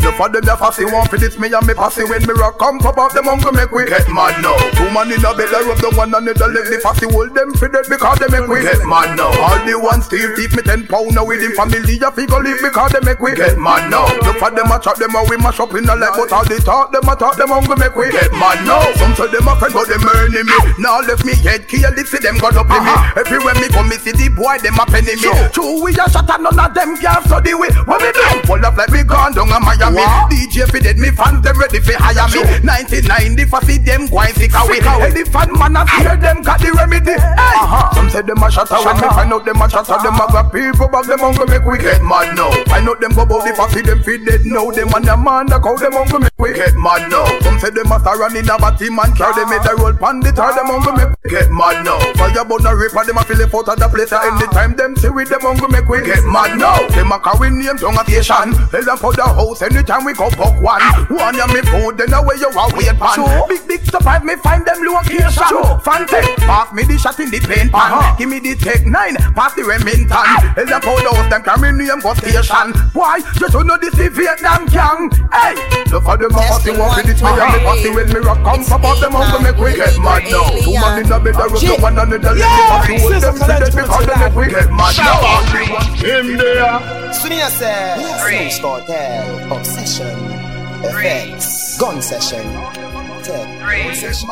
You for them, you fussy, want for this, me and me fussy. When me rock come pop up, them hungry make we get mad now. Two man in a bed, I rub the one another leg. The fussy hold them for dead because they make we get mad now. All the ones still deep me 10 pound now with him family, you figure live because they make we get mad now. Look for them a chat, them how we mash up in the leg. But all they talk, them hungry make we get mad now. Some say them a friend, but them earning me. Now left me head, careless, see them got up in me. Everywhere me come, me see the boy, them a penny me. True, we a shot and none of them can't study we. What me do? Full of like me gone down a Miami. DJ fi dead, me fans them ready fi hire me. 99 for see them going sick away. Any fan man a fear them got the remedy. Hey, some say them a shot when me find out them a shot. Them a got people back them hungry make we get mad now. Find out them go bout the fussy them fi dead now. Them and the man that call them hungry make we get mad now. Some say them a star run in a batty man car. They made the roll pan the tar. Them hungry make we get mad now. Fire burn a ripper, them a fill it out of the place. Anytime them see with them hungry make we get mad now. Them a carry name down a station. Tell them for the house anytime we go buck one. One ya me food, then away you a wait pan. Big surprise me find them location. Fancy, pass me the shot in the paint pan. Give me the take 9, pass the Remington. Tell them for the house, them carry name go station. Why? You should know this is Vietnam gang. Hey, look for them a fussy walk with this me and me fussy when me rock come pop up them hungry make we get mad now. Two man in the bed, I rub the one another leg. Fussy hold them say that because they make we get mad now. Him there. Sonia said, Snooze Cartel, Obsession, Effects, Gun Session, Gun Session.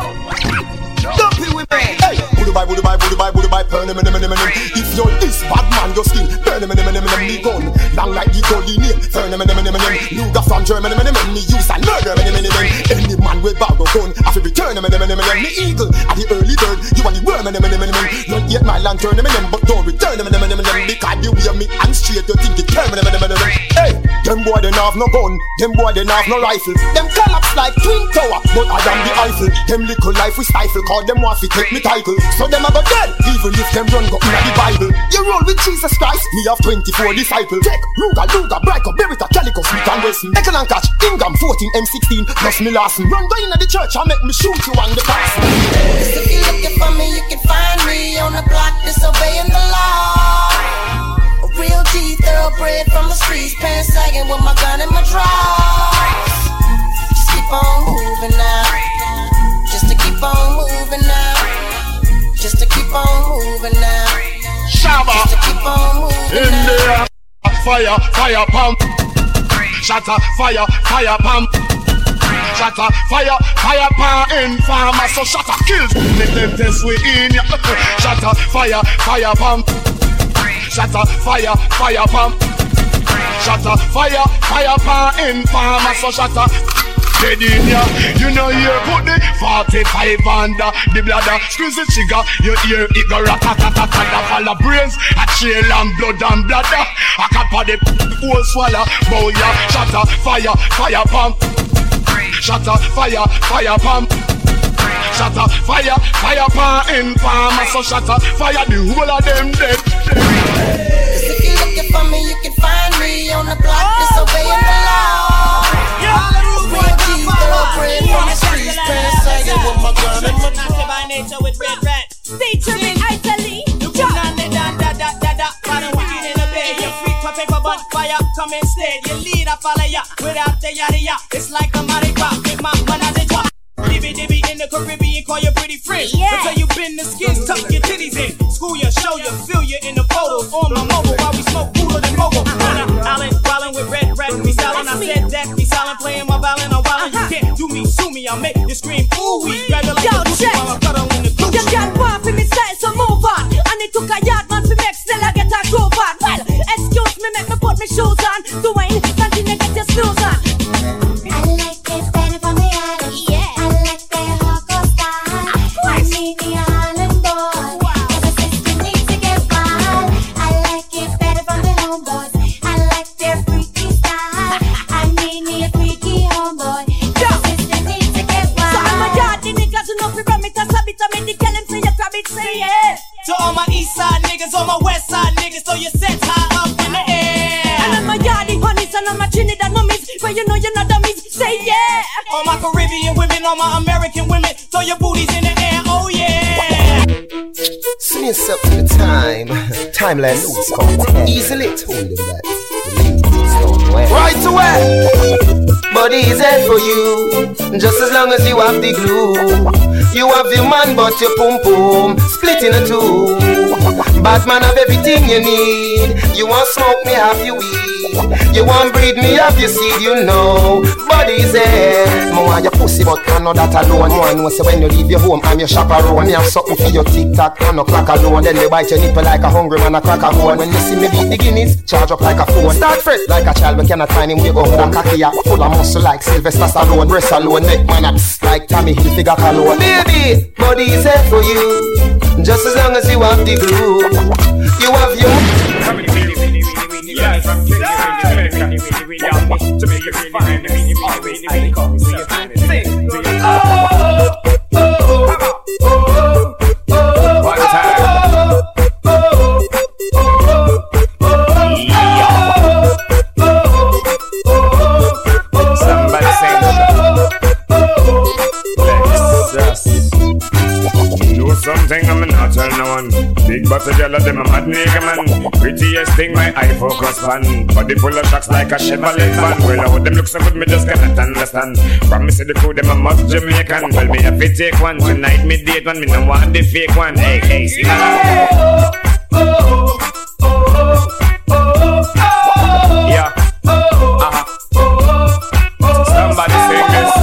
Don't be with me. Hey, would buy, burn him. If you're this bad man, your skin, burn him, me gun. Long like the golden name, burn him. Luga from Germany, me use and murder, any man with bag of gun, I feel return him, me eagle. At the early bird, you want the worm, not yet my lantern, but don't return him, because you wear me and straight, you think it turn, Hey, them boy they have no gun, them boy they have no rifle. Them collapse like Twin Tower, but I am the Eiffel. Them little life we stifle. Cause them want to take me title. So them a go dead, even if them run go in the Bible. You roll with Jesus Christ, me have 24 disciples. Take Luga, Brico, Berita, Calico, Smith and Wesson, Eckel and Catch, Ingham, 14, M16, plus me Larson. Run go in the church and make me shoot you on the pass. If you're looking for me, you can find me on the block disobeying the law. A real G, thoroughbred from the streets, pants sagging with my gun and my drawers. Just keep on moving now. Just to keep on moving now. Just to keep on moving now. Shabba. Just to keep on moving in now. There. Fire pump. Shatter, fire pump. Shatter, fire pump in farmer. So shatter kills. Let them test we in ya. Shatter, fire pump. Shatter, fire pump. Shatter, fire pump in farmer. So shatter. Dead in ya, you know you put the 45 under the bladder. Squeeze the trigger, you hear it go rat-a-tat-a-tat. Fall of brains, a trail and blood and bladder. A cap of the whole swallow, bow ya. Shatter, fire pump. Shatter, fire pump. Shatter, fire pump in farmer. So shatter, fire the whole of them dead. If you're looking for me, you can find me on the block, disobeying the law. From the streets, pants sagging with my gun and my drawers. By nature with red rat. Featuring Italy. You can find a wicked in the bed. Your freak for paper but fire come instead. Your leader follow ya without the yada ya. It's like a Mardi Gras. Big man as it drop. Dibby in the Caribbean, call your pretty friend. Until you bend the skins, tuck your titties in. School you, show you, feel you in the photos. On my mobile while we smoke cooler than mogul. On an island, wildin' with red rat, we sellin'. I said that, we silent, playing my violin, I'm wildin'. You can't do me, sue me, I'll make you scream, ooh wee. Grab it like a goofy while I cuddle in the Gucci. You can't want for me style, so move on. And it took a yard man to make still I get a groove on. Well, excuse me, make me put my shoes on. Dwayne, continue get your snooze on. I like it better from the island. Yeah. I like the hardcore style. I need the island boy. Cause the system needs to get wild. I like it better from the homeboys. I like their freaky style. I need me a freaky homeboy. Cause the system needs to get wild. So I'm a yardie niggas who know fi ram it a stab it. I make the girl him say you grab it, say yeah. To all my east side niggas, all my west side niggas, throw your sets high up in the air. And I'm a yardie honeys and I'm a Trinidad mummies. But you know you're not dummies, say yeah. All my Caribbean women, all my American women, throw your booties in the air, oh yeah. Sing yourself to the time. Timeless. Easily told him that. Right away. body is there for you, just as long as you have the glue. You have your man but your pum pum split in two. Bad man have everything you need. You want smoke, me have you weed. You want breed, me have your seed, you know. Body is there. Mo want your pussy but can't know that alone. Mo want know say when you leave your home I'm your chaperone. Me have something for your tic-tac, and no clock alone. Then they bite your nipple like a hungry man a crack a bone. When you see me beat the Guinness, charge up like a phone. Start fret like a child, we cannot find him. We go home cocky up, full of muscle like Sylvester Stallone. Breast alone, neck man up like Tommy Hilfiger cologne. Baby, body is there for you, just as long as you have the glue. You have your something I'm not tell no one. Big butts of jello, them a mad nigga man. Prettiest thing my eye focus on. Body full of shocks like a Chevrolet van. Well, how them look so good, me just cannot understand. Promise the crew, them a must Jamaican. Well, me have to take one. Tonight me date one, me no want the fake one. Hey, hey, see that? Yeah. Somebody sing this.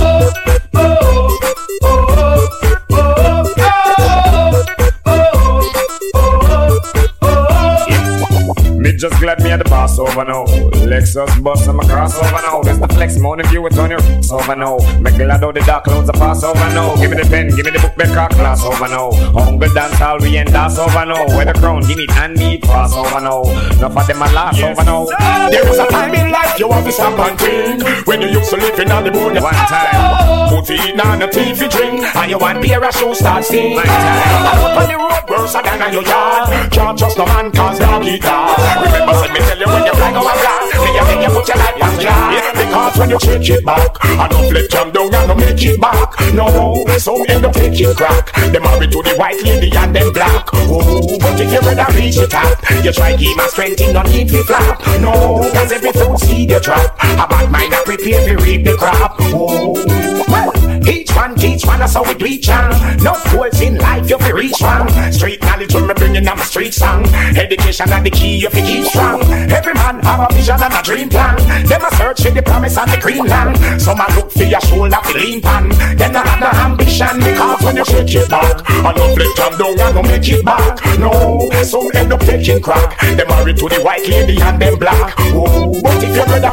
Just glad me at the boss over now. Lexus bus, I'm a crossover now. There's the flex mode if you would turn your over now. Make glad all the dark clouds a pass over now. Give me the pen, give me the book, back class over now. Hungry dance all we end dance over now. Where the crown, give me and me pass over now. Enough of them a last over now. There was a time in life you have to stop and think. When you used to live in on the board. One time. Put it on a TV drink. And you want beer a show start sing. One time. I put on the road worse than on your yard. Can't trust no man cause dog eat dog. Remember, let me tell you when you fly go and fly. Then you put your life on fly. Because when you take it back, I don't flip jam down and don't make it back. No, some end up taking crack. They married to the white lady and them black. Oh, but if you rather reach the top, you try give my strength in, don't need to flap. No, cause every fruit seed you drop, a bad mind I prepare to reap the crop. Oh, well, each one teach one, that's how we do each one. No goals in life, you fi reach one. Street knowledge when me bringing on my street song. Education and the key, you fi keep strong. Every man have a vision and a dream plan. Them a search for the promise and the green land. Some a look for your shoulder for lean pan. Them a have no ambition because when you shake it back, I don't flip jam down and don't make it back. No, some end up taking crack. Them married to the white lady and them black. Oh, but if you're brother,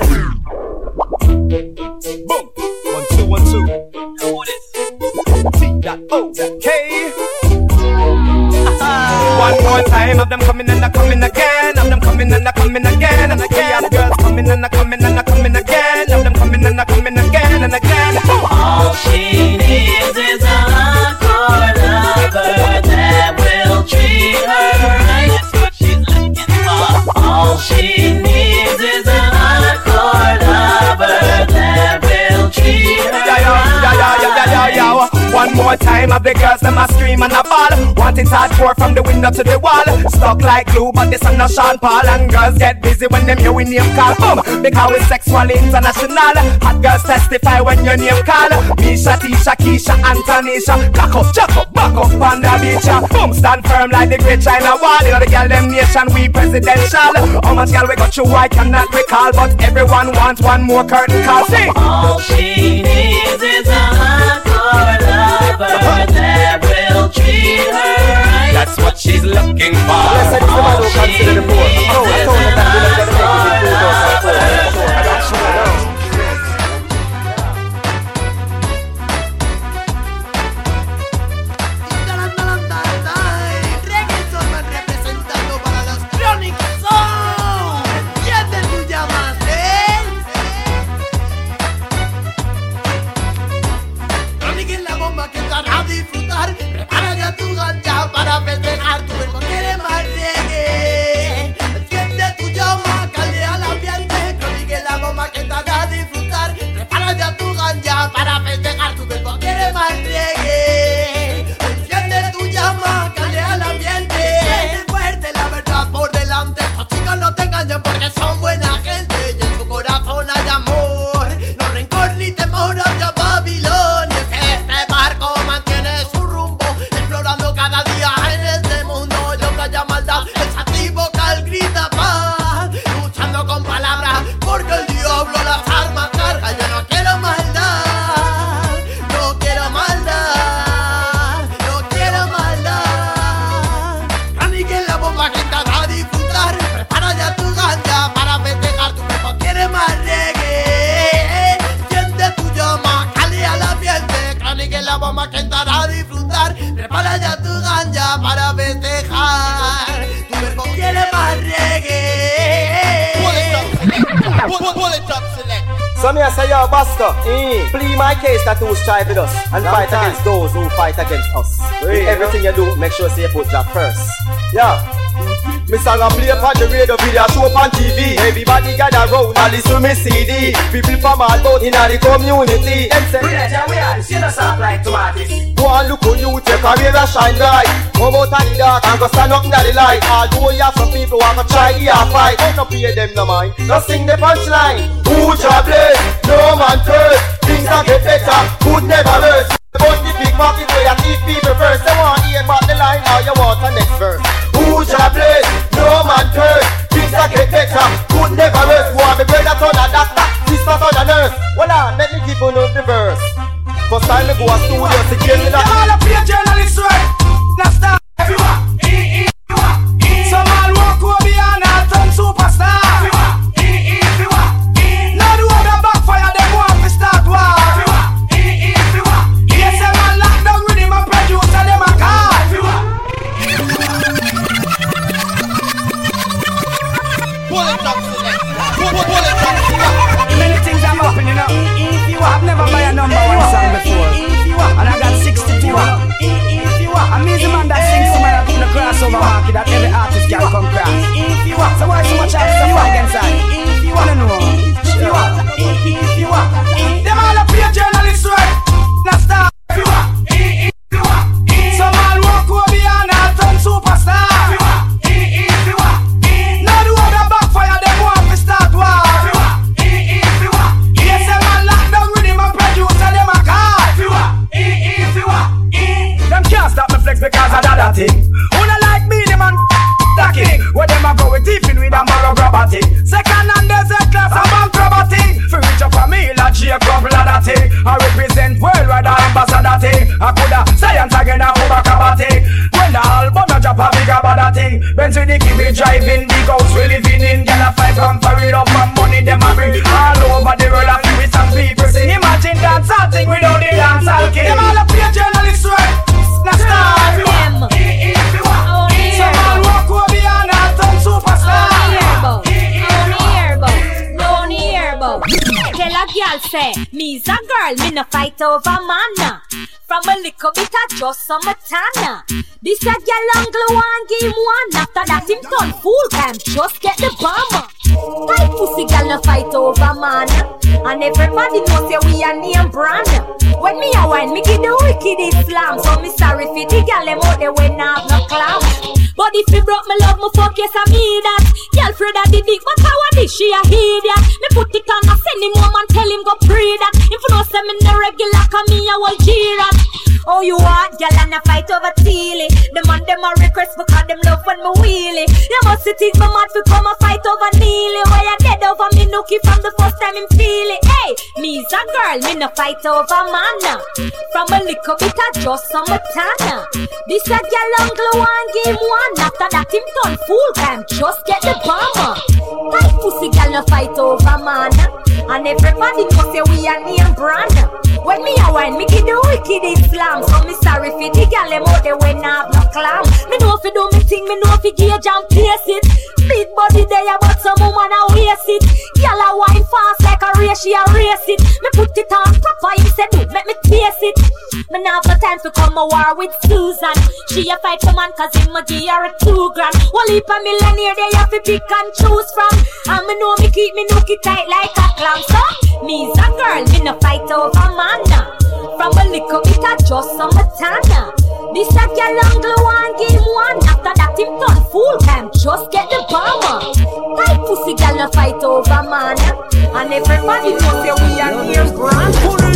boom, 1 2 1 2. T.O.K. One more time of them coming and coming again. Of them coming and coming again and again. The girls coming and coming and coming again. Of them coming and coming again and again. All she needs is a hardcore lover that will treat her right. That's what she's looking for. All she needs is a hardcore lover that will treat her right. One more time of the girls them a scream and a ball. Want it hardcore from the window to the wall. Stuck like glue but this is not Sean Paul. And girls get busy when them hear we name call. Boom, because we sexually international. Hot girls testify when your name call. Misha, Tisha, Keisha, and Tanisha. Cock up, jack up, back up on the beach. Boom, stand firm like the great China wall. You know the girl them nation, we presidential. How much girl we got you I cannot recall. But everyone wants one more curtain call. Sing. All she needs is a hardcore lover that will treat her right. That's what she's looking for. Yes, I just consider the poor. I told her that we don't get to make it. Para festejar, tu cuerpo quiere más reggae. Enciende tu llama, caldea la piel, crónica fiesta para festejar. Tu cuerpo quiere más reggae. Pull it up, select. So me I say, yo, Buster, plead my case that who strive with us and fight against those who fight against us. With everything you do, make sure you put that first. Yeah. Me song a play upon the radio, video show up on TV. Everybody gather round and listen to me CD. People from all about in the community. Them say, we are, see the sound like tomatoes. Go and look on you, take career and shine bright. Come out of the dark and go stand up in the light. Although you have some people who have a try here fight, don't no pay them no mind. Just sing the punchline. Who job bless, no man curse. Things that get better, good never hurt. But the big market where you keep people first. They want to hear about the line, how you want the next verse. Who's your place? No man curse. Things that get better, good never hurt. Want me brother turn a doctor, sister turn a nurse. Well on, let me give you the verse. First time me go a studio, secure me that. All of your journalists right. Now start everywhere. Some all walk over beyond and turn superstar. Now the one that backfire, them want to start war. Many things I'm happening, you know. I've never buy a number one song before, and I got 62. I'm easy man that sings to my the crossover market that every artist can come cross. So why so much stuff against that? You wanna know? Them all up here journalists right. Now start. Some all walk over beyond and turn superstar. Now the one that backfire, them want to start war. Yes, them all lock down with him and produce and them a call. Them can't stop me flex because of that thing. Who not like me, them and that king. Where them a go with tiffin with a mugger grabber thing. Second and desert class a bank grabber thing. For reach up a meal a Jacob ladder thing. I represent worldwide a ambassador thing. I coulda science again a overcover thing. When the album a drop a bigger bada thing. Benz with the key we driving, big house we living in. Girl a fight from parade up and money them a bring. All over the world a few with some people sing. Imagine dancehall thing without the dancehall king. Them all a play journalists right. Now start them. Some all walk over beyond and turn superstar. Don't hear about. Tell a girl say, me's a girl, me no fight over man. From a little bit of just summertime. This a girl and glow and give one. After that him turn fool time, just get the bomber. Tight pussy girl no fight over man. And everybody knows say we a name brand. When me a wine, me give the wicked Islam. So me sorry for the girl them out there when I have no clown. But if you broke my love, my fuck yes I mean that. Girl Fred a the dick, but how a dick she a idiot. Me put it on, I send him home and tell him go pray that. If you know say me no regular, come me a whole G-rat. Oh you want, girl and a fight over Teely. The man them a request because them love when me wheelie. You must see it, my mad fi come a fight over Neely. Why you get over me nookie from the first time him feel it. Hey, me's a girl, me no fight over man. From a little bit of just summertime. This a girl and glow and game one. After that him turn full time, just get the bomber. Tight pussy girl no fight over man. And everybody knows say we a name brand. When me a wine, me give the wicked Islam. So me sorry for the girl them out there when I have no clam. Me know if you do me thing, me know if you gauge and place it. Big body there but some woman a waste it. Girl a wine fast like a race, she a race it. Me put it on proper, you say do, make me taste it. Me now have no time to come a war with Susan. She a fight for man cause him a give her a $2,000. One heap a millionaire they have to pick and choose from. And me know me keep me nookie tight like a clam. So, me's a girl, me no fight over man. From a little bit of just summertime. This a girl and glow and game one. After that him turn full time, just get the bomber. Tight pussy girl no fight over man. And everybody knows say we are near brand.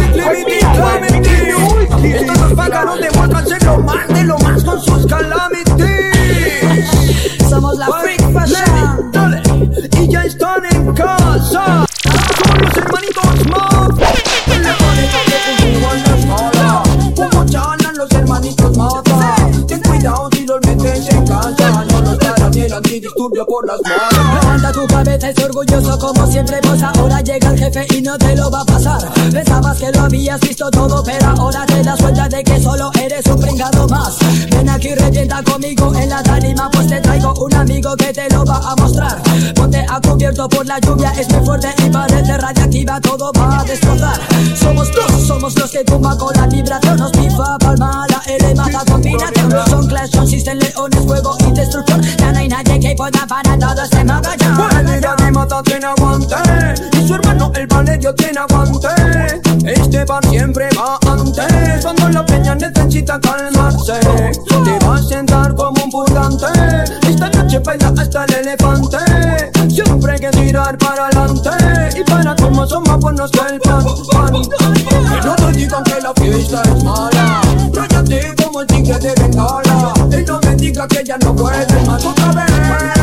Estos dos pájaros demuestran ser lo más de lo más con sus calamities. Somos la Freak Fashion y ya están en casa. Somos los hermanitos Mob. Le ponen toque contigo en la escuela. Como chalan los hermanitos Mata. Ten cuidado si los metes en casa. No nos darán el antidisturbio por las manos. Levanta tu tu cabeza es orgulloso como siempre, pues ahora llega el jefe y no te lo va a pasar. Pensabas que lo habías visto todo, pero ahora te das cuenta de que solo eres un pringado más. Ven aquí, revienta conmigo en la tarima, pues te traigo un amigo que te lo va a mostrar. Ponte a cubierto por la lluvia, es muy fuerte y parece radiactiva, todo va a destrozar. Somos los que tumban con la vibración, nos pifa, palma, la L mata combinación. Son Clash, son System, leones, fuego y destrucción. Ya no hay nadie que pueda parar todo este magallón. Valeria de Mata tiene aguante y su hermano el Valerio tiene aguante. Esteban siempre va antes cuando la peña necesita calmarse. Te va a sentar como un purgante. Esta noche baila hasta el elefante. Siempre hay que tirar para adelante y para como son más buenos que el pan. Que no te digan que la fiesta es mala. Ráyate como el tigre de Bengala. Y no me diga que ya no puedes más. Otra vez.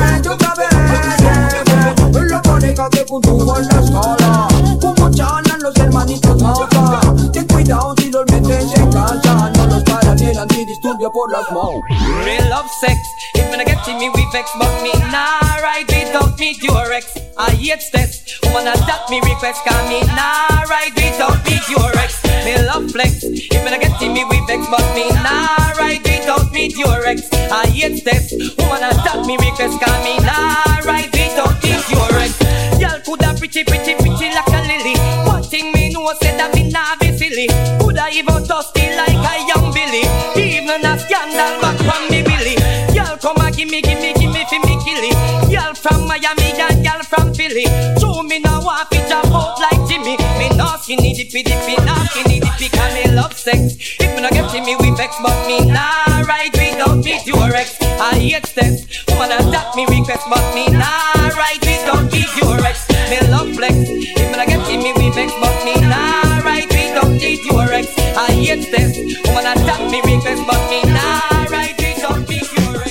La pareja que puntúa en la escala. Como charlan los hermanitos Mata. Ten cuidado si los metes en casa. No los paran ni el antidisturbio por las manos. Real love sex. If me get me we vex, but me nah right without me Durex. I hate stress. Woman attack me request, cause me nah right without me Durex. Me love flex. If me get me we vex, but me nah right without me Durex. I hate stress. Woman attack me request, cause me nah right without me Durex. Y'all coulda pretty like a lily. One thing me know say that me nah be silly. Coulda even dusty like a young Billy. Even a scandal back from me Billy. Y'all come and give me fi me killy. Y'all from Miami and y'all from Philly. So me now want to jump out like Jimmy. Me no skinny dippy, nah skinny dippy, cause me love sex. If me no get me we vex, but me nah ride without me Durex. I hate stress. Woman attack me request, but me nah ride without me Durex. Me love flex. If me no get me we vex, but me nah ride without me Durex. I hate stress. Woman attack me request, but me nah ride without me Durex.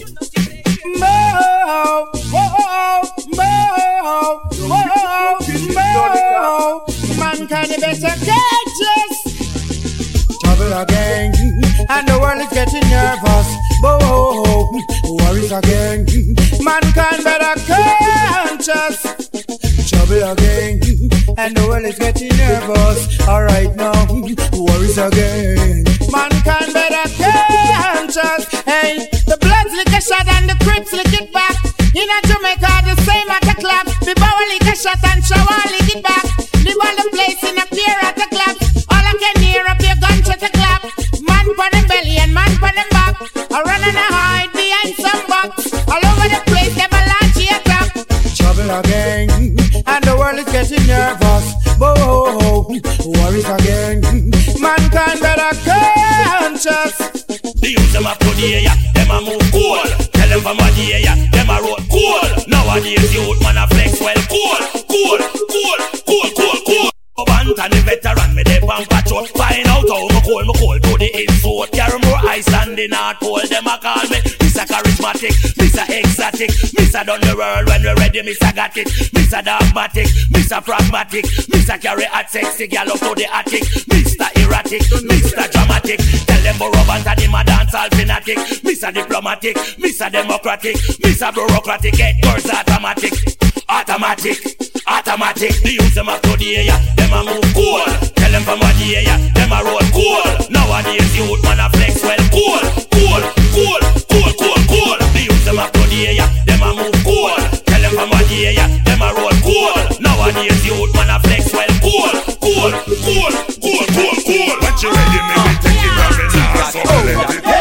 Mankind is better cages. Trouble again, and the world is getting nervous. Whoa, worries again. Mankind better conscious. Trouble again, and the world is getting nervous. Alright now, worries again. Mankind better conscious. Hey, the Bloods lick a shot and the Crips lick it back. In a Jamaica, the same at the club. The Bower lick a shot and Shower lick it back. Live on the place in a clear at the club. All I can hear up your gunshot a clap. Man for them belly and man for them back. I run and I hide behind some box. All over the place, them a launch your trap. Trouble again, and the world is getting nervous. Whoa, worries again. Mankind better conscious. The youth them a put the air, them a move cool. Tell them from what the air, them a road cool. Nowadays youth man a flex well cool. Bant and the veteran me dey on patrol. Find out how me cold to the insult. Carry more ice than the North Pole. Them a call me Mr. Charismatic, Mr. Exotic, Mr. Done the world when we ready, Mr. Got it, Mr. Dogmatic, Mr. Pragmatic, Mr. Carry hot sexy gal up to the attic, Mr. Erratic, Mr. Dramatic. Tell them more about them a dancehall fanatic, Mr. Diplomatic, Mr. Democratic, Mr. Bureaucratic. Get girls automatic. The youth them up to the air, them a move cool. Tell them from what the air, them a roll cool. Nowadays youth man a flex well cool. The youth them up to the air, them a move cool. Tell them from what the air, them a roll cool. Nowadays youth man a flex well cool. When you ready, maybe take it off and ass so let it.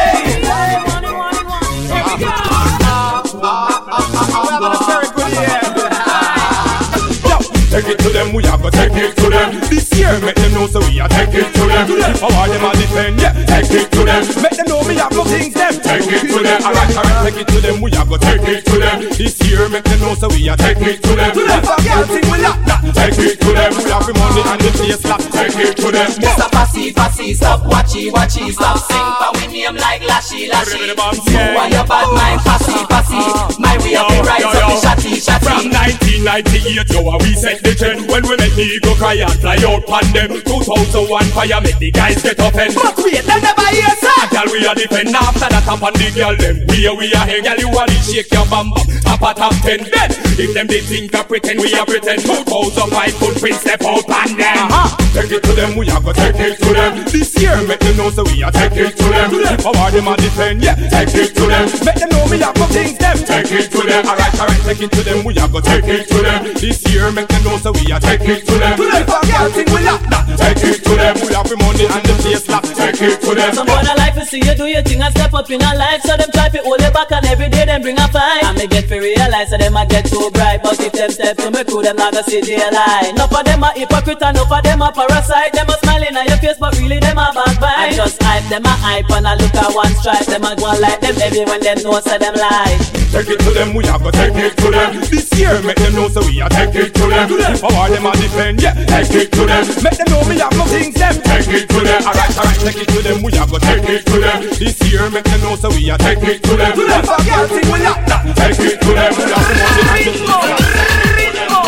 Take it to them, we have to take it to them. This year, make them know so we are take it to them. If I want them, I defend, yeah, take it to them. Make them know we have no things, them. Take it to them, alright, take it to them, we have to take it to them. This year, make them know so we are take it to them. If I can't sing, we not, take it to them. We have the money and the place, take it to them. Fussy, fussy, stop watchy, watchy, stop sing for we name like Lashy, Lashy. You and your bad mind, fussy, fussy. My way up the rise up the shotty, shotty. From 1998, yo, we set the trend. When we make the go cry and fly out pan them. 2001 fire make the guys get offended. But wait, them never hear, sir. Girl, we are defend after that up on the girl them. We are here, girl, you are the shake your bum bum. Top a top 10 then. If them they think I pretend, we are pretend. 2005 footprint step out pan them. Take it to them, we are go take it to them. This year make them know so we are take it to them. If I want them a defend, yeah, take it to them. Make them know we have no things them. Take it to them. Alright, take it to them. We are go take it to them. This year make them know so we are take it to them. If a girl think we lock that, take it to them. We have the money and the place lock. Take it to them. Some boy a life to see you do your thing and step up in a life. So them try to hold you back and every day them bring a fight. And me get to realize that them a get too bright. But if them step to me crew, them not gonna see daylight. Enough of them a hypocrite and enough of them a parasite. Them a smiling on your face but really them a backbite. I just hype them a hype and I look at one stripe. Them a go like them heavy when them know so them lie. Take it to them, we have to take it to them. This year make them know so we are take it to them. If I want them a defend, yeah, take it to them. Make them know we have no things them. Take it to them. Alright, take it to them, we have to take it to them. This year make them know so we are take it to them. If a girl think we lock that, take it to them. We have the money and the ritmo,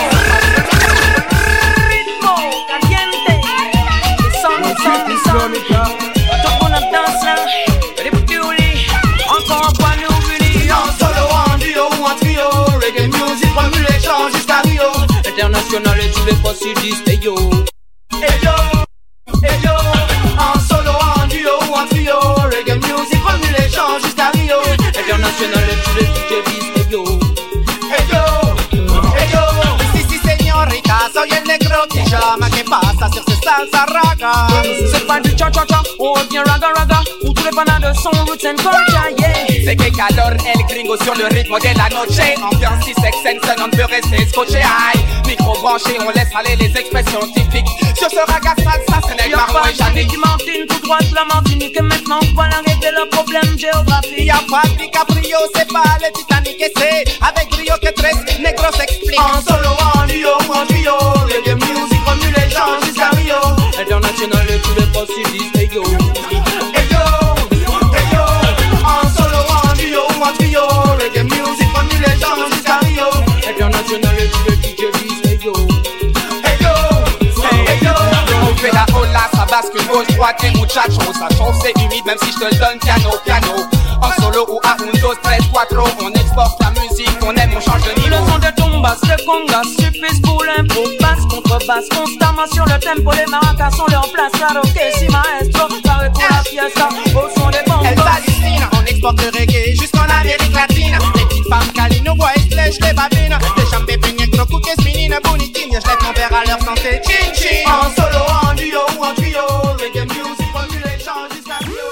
ritmo, caliente. Son, tout le monde danse là. Encore un point nous en solo, en duo ou en trio. Reggae music, formulation jusqu'à Rio. International et tous les possibilistes, hey yo. Hey yo, hey yo. En solo, en duo ou en trio. Reggae music, formulation jusqu'à Rio. International et tous les possibilistes, hey yo. Hey yo, hey yo. Sí, señorita, soy el negro que llama. ¿Qué pasa sur ce salsa raga? C'est pas du cha-cha-cha, on revient raga-raga. Pour tous les fans de son roots and culture, yeah. C'est que calor el gringo sur le rythme de la noche. Ambiance 6 Senson, on peut rester scotché. Aïe, micro branché, on laisse aller les expressions typiques. Sur ce raga salsa, ce n'est pas moi et Jannick. Martine, tout droit de la Martinique. Et maintenant, voilà régler le problème géographique. Y'a pas de DiCaprio, c'est pas le Titanic. Et c'est avec Rio que 13 négros s'expliquent. En solo, en duo ou en trio. Reggae music, remue les gens jusqu'à Rio. International et tous les possibilistes, hey yo. Hey yo, hey yo. En solo, en duo ou en trio. Reggae music, remue les gens jusqu'à Rio. International et tous les DJs, hey yo. Hey yo, hey yo. On fait la hola, ça bascule gauche, droite et muchacho. Ça chauffe, c'est humide même si je te le donne piano, piano. En solo ou à 1, 2, 3, 4, on exporte la musique, on aime, on change de niveau. Le son de tumbas, de congas, suffisent pour l'impro, basse contre basse, constamment sur le tempo, les maracas sont leur place, claro que si maestro, carré pour la fiesta, au son des bongos. Elle hallucine, on exporte le reggae jusqu'en Amérique latine. Les petites femmes calino, voix et flèches, les babines, des chambres pignes, cookies, minines, bonitines, je lève mon verre à leur santé, chin chin. En solo, en duo ou en trio, reggae music, formule les chants jusqu'à Rio.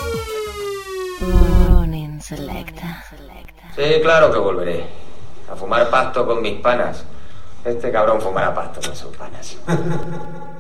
Sí, claro que volveré. A fumar pasto con mis panas. Este cabrón fumará pasto con sus panas.